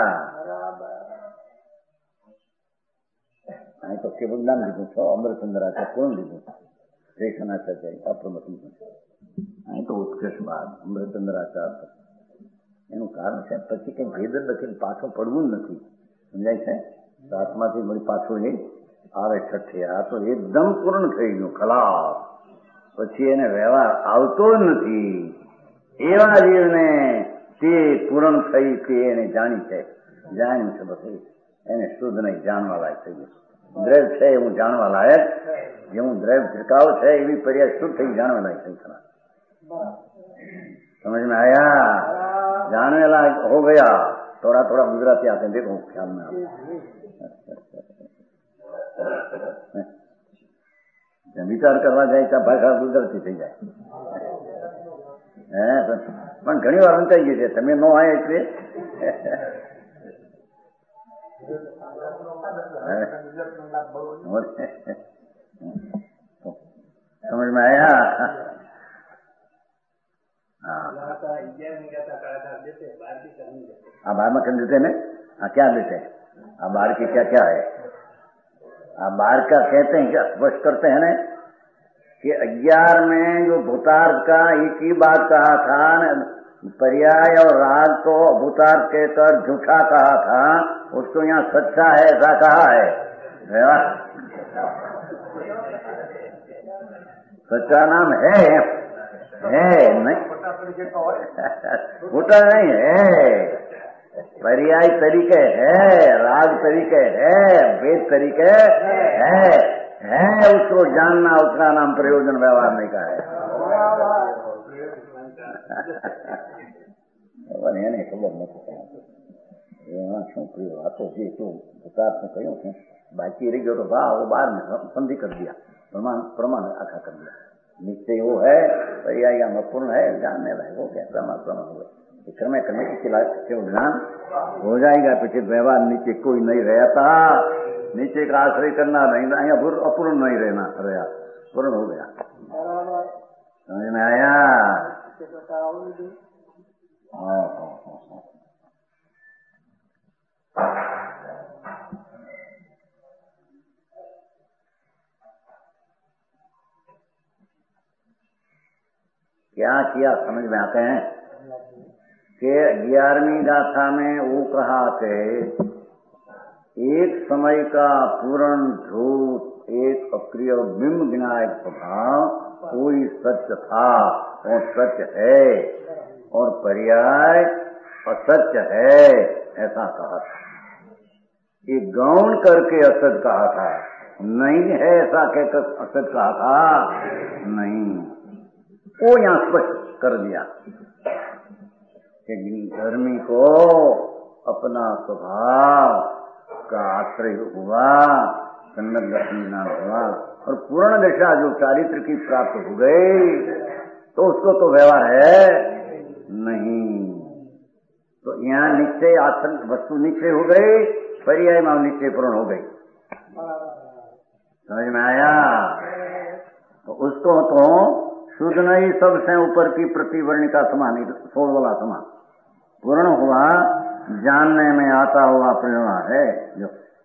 तो केवल नाम લીધું છો, અમૃતચંદ્રાચાર્ય પૂર્ણ લીધું, શેષનાચાર્ય અપ્રમત લીધું, તો ઉત્કૃષ્ટ વાત અમૃતચંદ્રાચાર્ય, એનું કારણ છે પછી કઈ ભેદ નથી, પાછું પડવું જ નથી, સમજાય છે? આત્માથી વળી પાછું એ આવે છઠ્ઠે, આ તો એકદમ પૂર્ણ થઈ ગયું, ખલાસ, પછી એને વ્યવહાર આવતો જ નથી, એવા જીવને તે પૂર્ણ થઈ તે એને જાણી છે, જાણ્યું છે, પછી એને શુદ્ધ નહીં જાણવા લાયક થઈ ગયું। દ્રવ છે એવું જાણવા લાયક, જેવું દ્રવ છિડકાવ છે એવી पर्याय शुद्ध થઈ જાણવા લાયક થઈ ખરા। समझ में आया? जानने लायक हो गया। थोड़ा थोड़ा गुजराती आते हैं, देखो ख्याल में आप विचार करवा जाए तो भाषा गुजराती થઈ જાય, પણ ઘણી વાર અંચાઈ ગઈ છે, તમે ન આયા એટલે समझ में आया? बाहर में कर देते ना, क्या देते हैं? बाहर की क्या क्या है? बाहर का कहते हैं, क्या स्पष्ट करते हैं ना कि 11 में जो भूतार्थ का एक ही बात कहा था न, पर्याय और राग को भूतार्थ कहकर झूठा कहा था, उसको यहाँ सच्चा है ऐसा कहा है। सच्चा नाम है नहीं, भूटा नहीं है, पर्याय तरीके है, राग तरीके है, वेद तरीके है, उसको जानना, उसका नाम प्रयोजन व्यवहार नहीं का है। એને ખબર નથી, એમાં શું કર્યું, આ તો જે શું ભૂતાર્થને કહ્યું છે, બાકી રહી ગયો તો ભાવ બાર ને संधि कर दिया, प्रमाण आखा कर दिया, निश्चय वो है, पर्याय पूर्ण है, जानने लायक हो गया, प्रमाण हो गया, क्रमे क्रमे केवल ज्ञान हो जाएगा, પછી व्यवहार नीचे कोई नहीं रहता, नीचे का आश्रय करना नहीं, यहाँ अपूर्ण नहीं रहना, रहा पूर्ण हो गया। समझ में आया? क्या किया समझ में आते हैं कि 11वीं गाथा में वो कहा कि एक समय का पूर्ण ध्रुव एक अक्रिय बिंब विनायक स्वभाव कोई सत्य था और सत्य है और पर्याय असत्य है, ऐसा कहा था। ये गौण करके असत कहा था, नहीं है ऐसा कहकर असत कहा था नहीं। वो यहां स्पष्ट कर दिया कि धर्मी को अपना स्वभाव का आश्रय हुआ, सन्नत दर्शन हुआ और पूर्ण दशा जो चारित्र की प्राप्त हो गई तो उसको तो व्यवहार है नहीं। तो यहाँ निश्चय आसन वस्तु निश्चय हो गई, पर्याय में निश्चय पूर्ण हो गई। समझ में आया? तो उसको तो शुद्ध नहीं, सबसे ऊपर की प्रतिवर्णिका समान, 16 वाला समान पूर्ण हुआ, जानने में आता हुआ प्रेरणा है जो।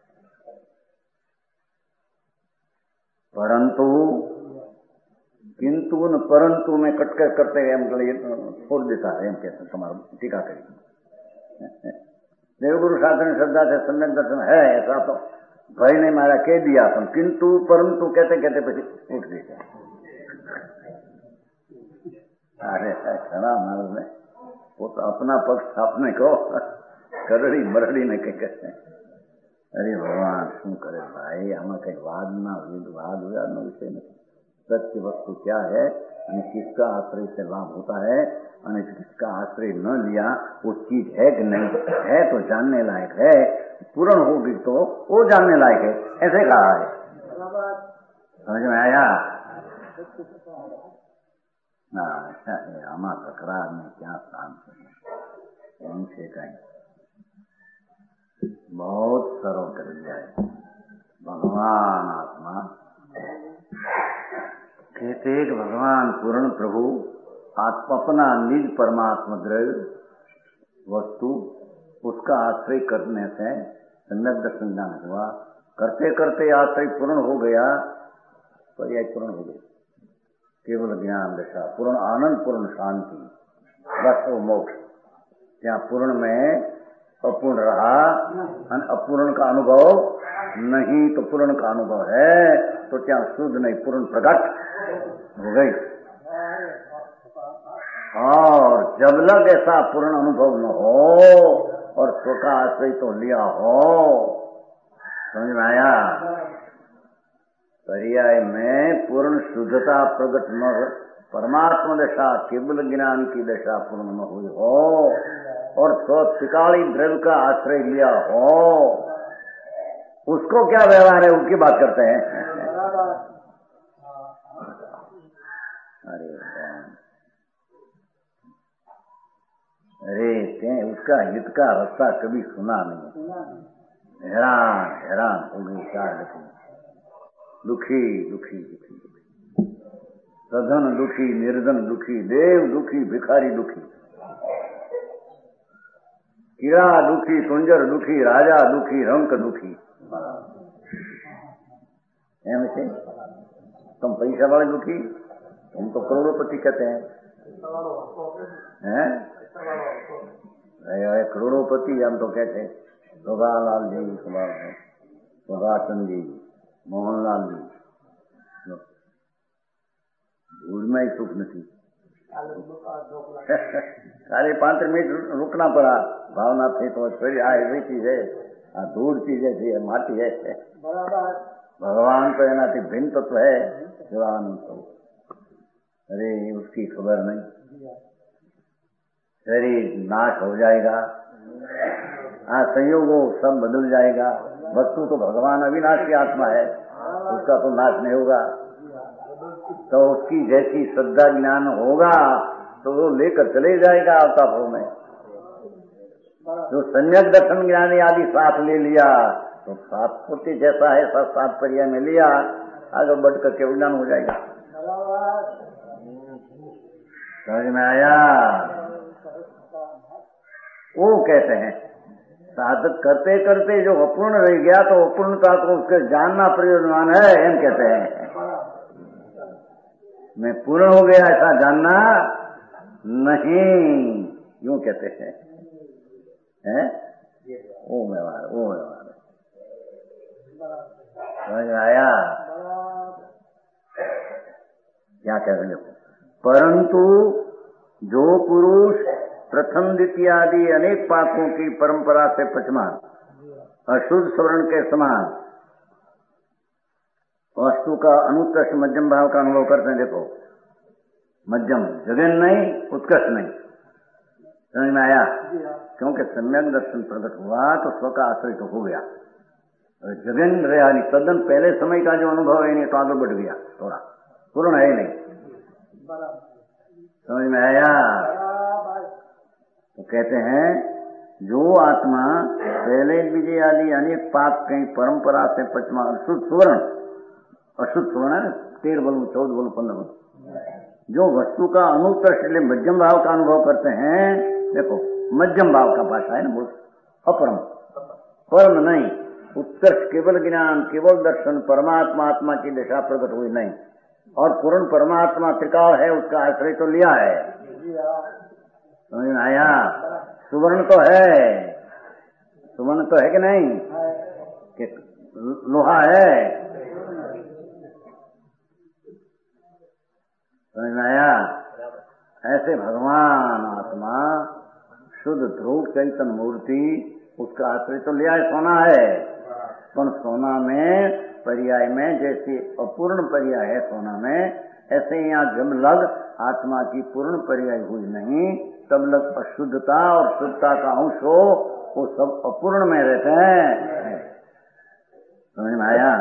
परंतु किंतु न परंतु में कटकर करते एम छोड़ देता है, एम कहते तुम्हारा टीका करिए। देवगुरु शासन श्रद्धा से सम्यक दर्शन है ऐसा तो भाई ने मारा कह दिया, तुम किंतु परंतु कहते कहते પછી उठ गए। अरे खड़ा महाराज ने वो तो अपना पक्ष स्थापने को करड़ी मरड़ी ने कहीं कहते हैं। अरे भगवान शू करे भाई, हमें कहीं वाद नो विषय नहीं। सत्य वस्तु क्या है और किसका आश्रय से लाभ होता है और किसका आश्रय न लिया वो चीज है कि नहीं है, तो जानने लायक है, पूर्ण होगी तो वो जानने लायक है, ऐसे कहा है। समझ में आया? अच्छा है, हमारा तकरार में क्या शांत उनसे कहीं बहुत सरल कर दिया है। भगवान आत्मा कहते कि भगवान पूर्ण प्रभु अपना निज परमात्मा द्रव्य वस्तु उसका आश्रय करने से सम्यक दर्शन ज्ञान हुआ। करते करते आश्रय पूर्ण हो गया, पर्याय पूर्ण हो गई, केवल ज्ञान दशा पूर्ण आनंद पूर्ण शांति बस वो मोक्ष। क्या पूर्ण में अपूर्ण रहा, अपूर्ण का अनुभव नहीं तो पूर्ण का अनुभव है, तो क्या शुद्ध नहीं पूर्ण प्रकट हो गई। और जब लग ऐसा पूर्ण अनुभव न हो और स्व का आश्रय तो लिया हो, समझ में आया? पर्याय में पूर्ण शुद्धता प्रकट न परमात्मा दशा केवल ज्ञान की दशा पूर्ण न हुई हो और त्रिकाली द्रव्य का आश्रय लिया हो, उसको क्या व्यवहार है उसकी बात करते हैं। अरे उसका हित का रास्ता कभी सुना नहीं। हैरान हो गई। चार दुखी दुखी दुखी दुखी, सधन दुखी, निर्धन दुखी, देव दुखी, भिखारी दुखी, कीड़ा दुखी, कुंजर दुखी, राजा दुखी, रंक दुखी। ऐसे तुम पैसा वाले दुखी, तुम तो करोड़ोपति कहते हैं, करोड़ोपति हम तो कहते हैं। शोभालाल जी, शोभाचंद जी, मोहनलाल जी, भूल में ही सुख नहीं। सारे 5 मिनट रुकना पड़ा, भावना थी तो फिर ऐसी चीज है, धूल चीज है, माटी है। भगवान तो एना भिन्न तत्व है, शिवानंद तो अरे उसकी खबर नहीं। शरीर नाश हो जाएगा, संयोग सब बदल जाएगा। वस्तु तो भगवान अविनाशी आत्मा है, उसका तो नाश नहीं होगा। तो उसकी जैसी श्रद्धा ज्ञान होगा तो वो लेकर चले जाएगा अवता भाव में। जो सम्यक दर्शन ज्ञानी आदि साथ ले लिया तो सात पुत्र जैसा है, सात पर्याय में लिया, आगे बढ़कर केवल ज्ञान हो जाएगा। समझ में आया? वो कहते हैं साधक करते करते जो अपूर्ण रह गया तो अपूर्णता को उसके जानना प्रयोजनवान है, एम कहते हैं। मैं पूर्ण हो गया ऐसा जानना नहीं, यूं कहते हैं, वो व्यवहार, वो व्यवहार समझ आया? क्या कह रहे हो? परंतु जो पुरुष प्रथम द्वितीय आदि अनेक पापों की परंपरा से पचमान अशुद्ध स्वर्ण के समान वस्तु का अनुत्कृष्ट मध्यम भाव का अनुभव करते हैं। देखो, मध्यम, जघन्य नहीं, उत्कृष्ट नहीं, समझ में आया? क्योंकि सम्यक दर्शन प्रकट हुआ तो स्व का आश्रय तो हो गया, जघन्य रहा नहीं, तद्दन पहले समय का जो अनुभव है नहीं तो आगे बढ़ गया, थोड़ा पूर्ण है नहीं, समझ में आया? तो कहते हैं जो आत्मा पहले विजय आदि अनेक पाप कहीं परंपरा से पचमा अशुद्ध सुवर्ण, अशुद्ध सुवर्ण है 13 बोलूं 14 बोलूं 15 बोलूं, जो वस्तु का अनुत्कृष्ट मध्यम भाव का अनुभव करते हैं। देखो, मध्यम भाव का भाषा है ना, बोल अपरम, परम नहीं, उत्कृष्ट केवल ज्ञान, केवल दर्शन, परमात्मा आत्मा की दशा प्रकट हुई नहीं, और पूर्ण परमात्मा त्रिकाल है, उसका आश्रय तो लिया है, समझ में आया? सुवर्ण तो है, सुवर्ण तो है कि नहीं, कि लोहा है, समझ में आया? ऐसे भगवान आत्मा शुद्ध ध्रुव चैतन्य मूर्ति, उसका आश्रय तो लिया है, सोना है, पर सोना में पर्याय में जैसे अपूर्ण पर्याय है सोना में, ऐसे यहाँ जब लग आत्मा की पूर्ण पर्याय हुई नहीं, तब लग अशुद्धता और शुद्धता का अंश हो, वो सब अपूर्ण में रहते हैं, समझ में आया?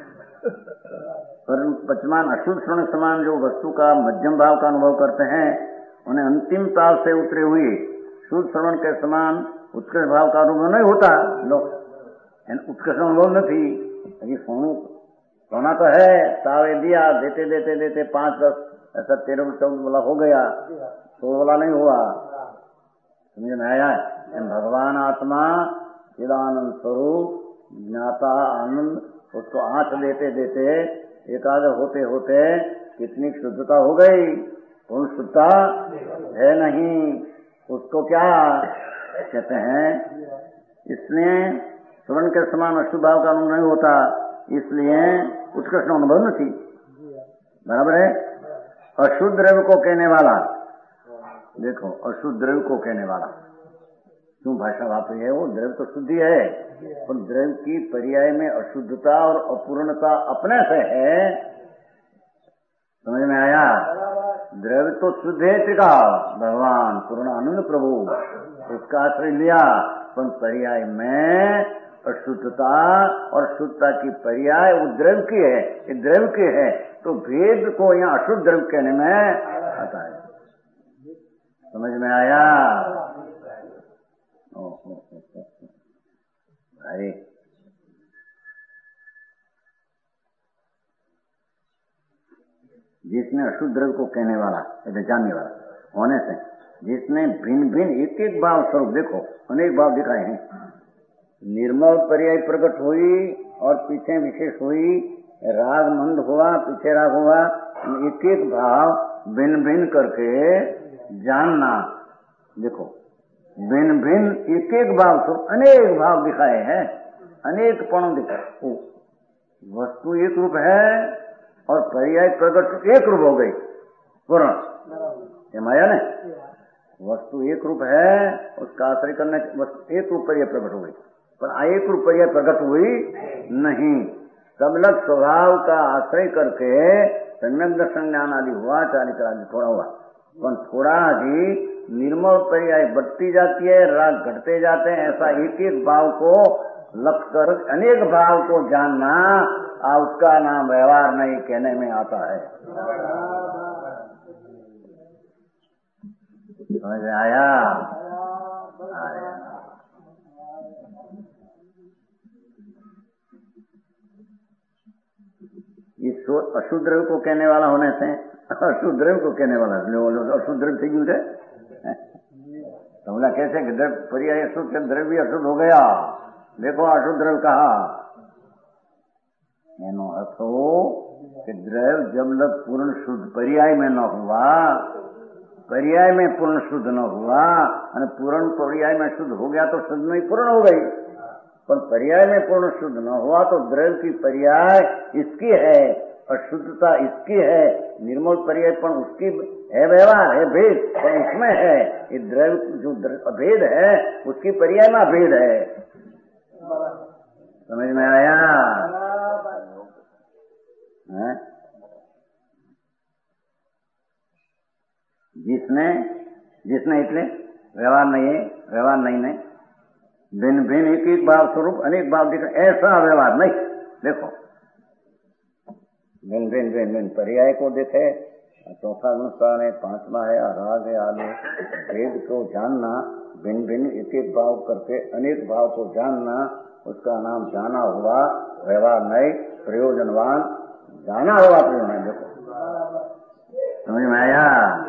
पर पचमान अशुद्ध स्वर्ण समान जो वस्तु का मध्यम भाव का अनुभव करते हैं, उन्हें अंतिम ताल से उतरे हुए शुद्ध श्रवण के समान उत्कृष्ट भाव का अनुभव नहीं होता। उत्कृष्ट अनुभव नहीं, अभी सोना तो है, तावे दिया, देते देते देते 5 10 ऐसा 13 14 वाला हो गया, 16 वाला नहीं हुआ, समझ में आया? भगवान आत्मा चिदानंद स्वरूप ज्ञाता आनंद, उसको आंख देते देते एकाग्र होते होते कितनी शुद्धता हो गई, पूर्ण शुद्धता है नहीं, उसको क्या कहते हैं? इसलिए स्वर्ण के समान अशुद्ध भाव का अनुभव नहीं होता, इसलिए उत्कृष्ट अनुभव नहीं, बराबर है? अशुद्ध द्रव्य को कहने वाला, देखो अशुद्ध द्रव्य को कहने वाला क्यों भाषा वापरी है? वो द्रव्य तो शुद्धि है, पर द्रव्य की पर्याय में अशुद्धता और अपूर्णता अपने से है, समझ में आया? द्रव्य तो शुद्ध है, त्रिकाल भगवान पूर्णानंद प्रभु, उसका आश्रय लिया, पर पर्याय में अशुद्धता और शुद्धता की पर्याय वो द्रव्य की है, ये द्रव्य की है, तो भेद को यहाँ अशुद्ध द्रव्य कहने में आता है, समझ में आया? अरे जिसने अशुद्ध द्रव्य को कहने वाला, जानने वाला होने से, जिसने भिन्न भिन्न एक एक भाव स्वरूप, देखो अनेक भाव दिखाए हैं, निर्मल पर्याय प्रकट हुई और पीछे विशेष हुई, राग मंद हुआ, पीछे राग हुआ, एक एक भाव भिन्न भिन्न करके जानना। देखो भिन्न भिन्न एक एक भाव तो अनेक भाव दिखाए हैं, अनेक पण दिखाए, वस्तु एक रूप है और पर्याय प्रकट एक रूप हो गई, पूर्ण ये माया ने, वस्तु एक रूप है, उसका आश्रय करने वस्तु एक रूप पर्याय प्रकट हो गई, पर एक रूप पर्याय प्रकट हुई नहीं, तब लग स्वभाव का आश्रय करके सम्यक दर्शन ज्ञान आदि हुआ, चारित्र आदि थोड़ा हुआ, पर थोड़ा ही निर्मल पर्याय बढ़ती जाती है, राग घटते जाते हैं, ऐसा एक एक भाव को लक्ष्य कर अनेक भाव को जानना, उसका नाम व्यवहार नहीं कहने में आता है, समझ आया? इस अशुद्ध द्रव्य को कहने वाला होने से, अशुद्ध द्रव्य को कहने वाला अशुद्ध द्रव्य थी क्यों थे? तो बोला कैसे कि द्रव्य पर्याय अशुद्ध, द्रव्य अशुद्ध हो गया, देखो अशुद्ध द्रव्य कहा, एनो अर्थ हो कि द्रव्य जब लग पूर्ण शुद्ध पर्याय में न हुआ, पर्याय में पूर्ण शुद्ध न हुआ और पूर्ण पर्याय में शुद्ध हो गया तो शुद्ध में पूर्ण हो गई, पर पर्याय में पूर्ण शुद्ध न हुआ तो द्रव्य की पर्याय इसकी है और शुद्धता इसकी है, निर्मल पर्याय पण उसकी है, व्यवहार है भेद पर उसमें है, ये द्रव्य जो भेद है उसकी पर्याय में भेद है। समझ में आया? है? जिसने એટલે व्यवहार नहीं है, व्यवहार नहीं भिन्न भिन्न एक एक भाव स्वरूप अनेक भाव दिख, ऐसा व्यवहार नहीं। देखो भिन्न भिन्न भिन्न भिन्न पर्याय को देखे, चौथा अनुसार है, पांचवा है, राग है, आदि भेद को जानना, भिन्न भिन्न एक एक भाव करके अनेक भाव को जानना, उसका नाम जाना हुआ, व्यवहार नहीं, प्रयोजनवान जाना हुआ प्रयोजन। देखो समझ में आया?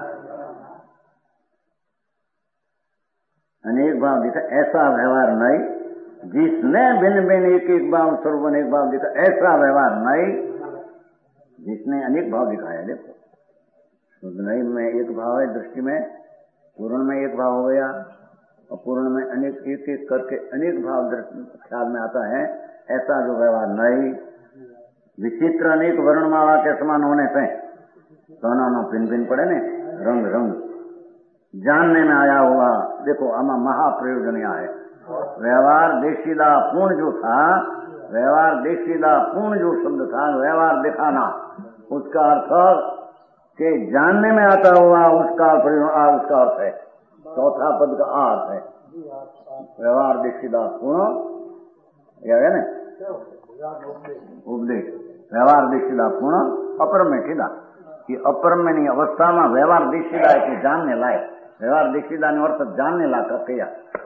अनेक भाव दिखा ऐसा व्यवहार नहीं, जिसने भिन्न भिन्न एक एक भाव स्वरूप अनेक भाव दिखा ऐसा व्यवहार नहीं, जिसने अनेक भाव दिखाया। देखो शुद्ध नहीं में एक भाव है दृष्टि में, पूर्ण में एक भाव हो गया और पूर्ण में अनेक एक एक करके अनेक भाव ख्याल में आता है, ऐसा जो व्यवहार नहीं। विचित्र अनेक वर्णमाला के समान होने से दोनों भिन्न भिन्न पड़े ने, रंग रंग जानने में आया हुआ। देखो आमा महाप्रयोजन यहाँ है। व्यवहार देशीला पूर्ण जो था, व्यवहार देशीला पूर्ण जो शब्द था, व्यवहार दिखाना, उसका अर्थ के जानने में आता हुआ उसका अर्थ है, चौथा पद का अर्थ है व्यवहार देशीला पूर्ण, यह है ना उपदेश। व्यवहार देशीला पूर्ण अपरमेठीला, कि अपरमेनी अवस्था में व्यवहार देशीला એટલે जानने लायक, व्यवहार देशीला નો अर्थ जानने लायक किया।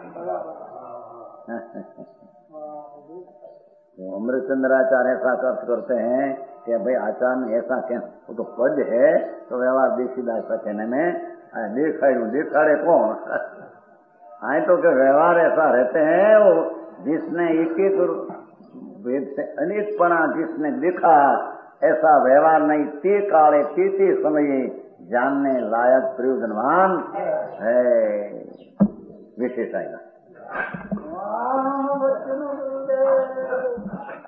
तो अमृतचंद्राचार्य ऐसा अर्थ करते हैं कि भाई आचार्य ने ऐसा कह, वो तो पद है तो व्यवहार देशीला ऐसा कहने में दिखाड़े कौन आए, तो कि व्यवहार ऐसा रहते हैं वो जिसने एक एक भेद से अनेकपणा जिसने देखा, ऐसा व्यवहार नहीं, ते काले ते समये जानने लायक प्रयोजनवान है। विशेष आएगा।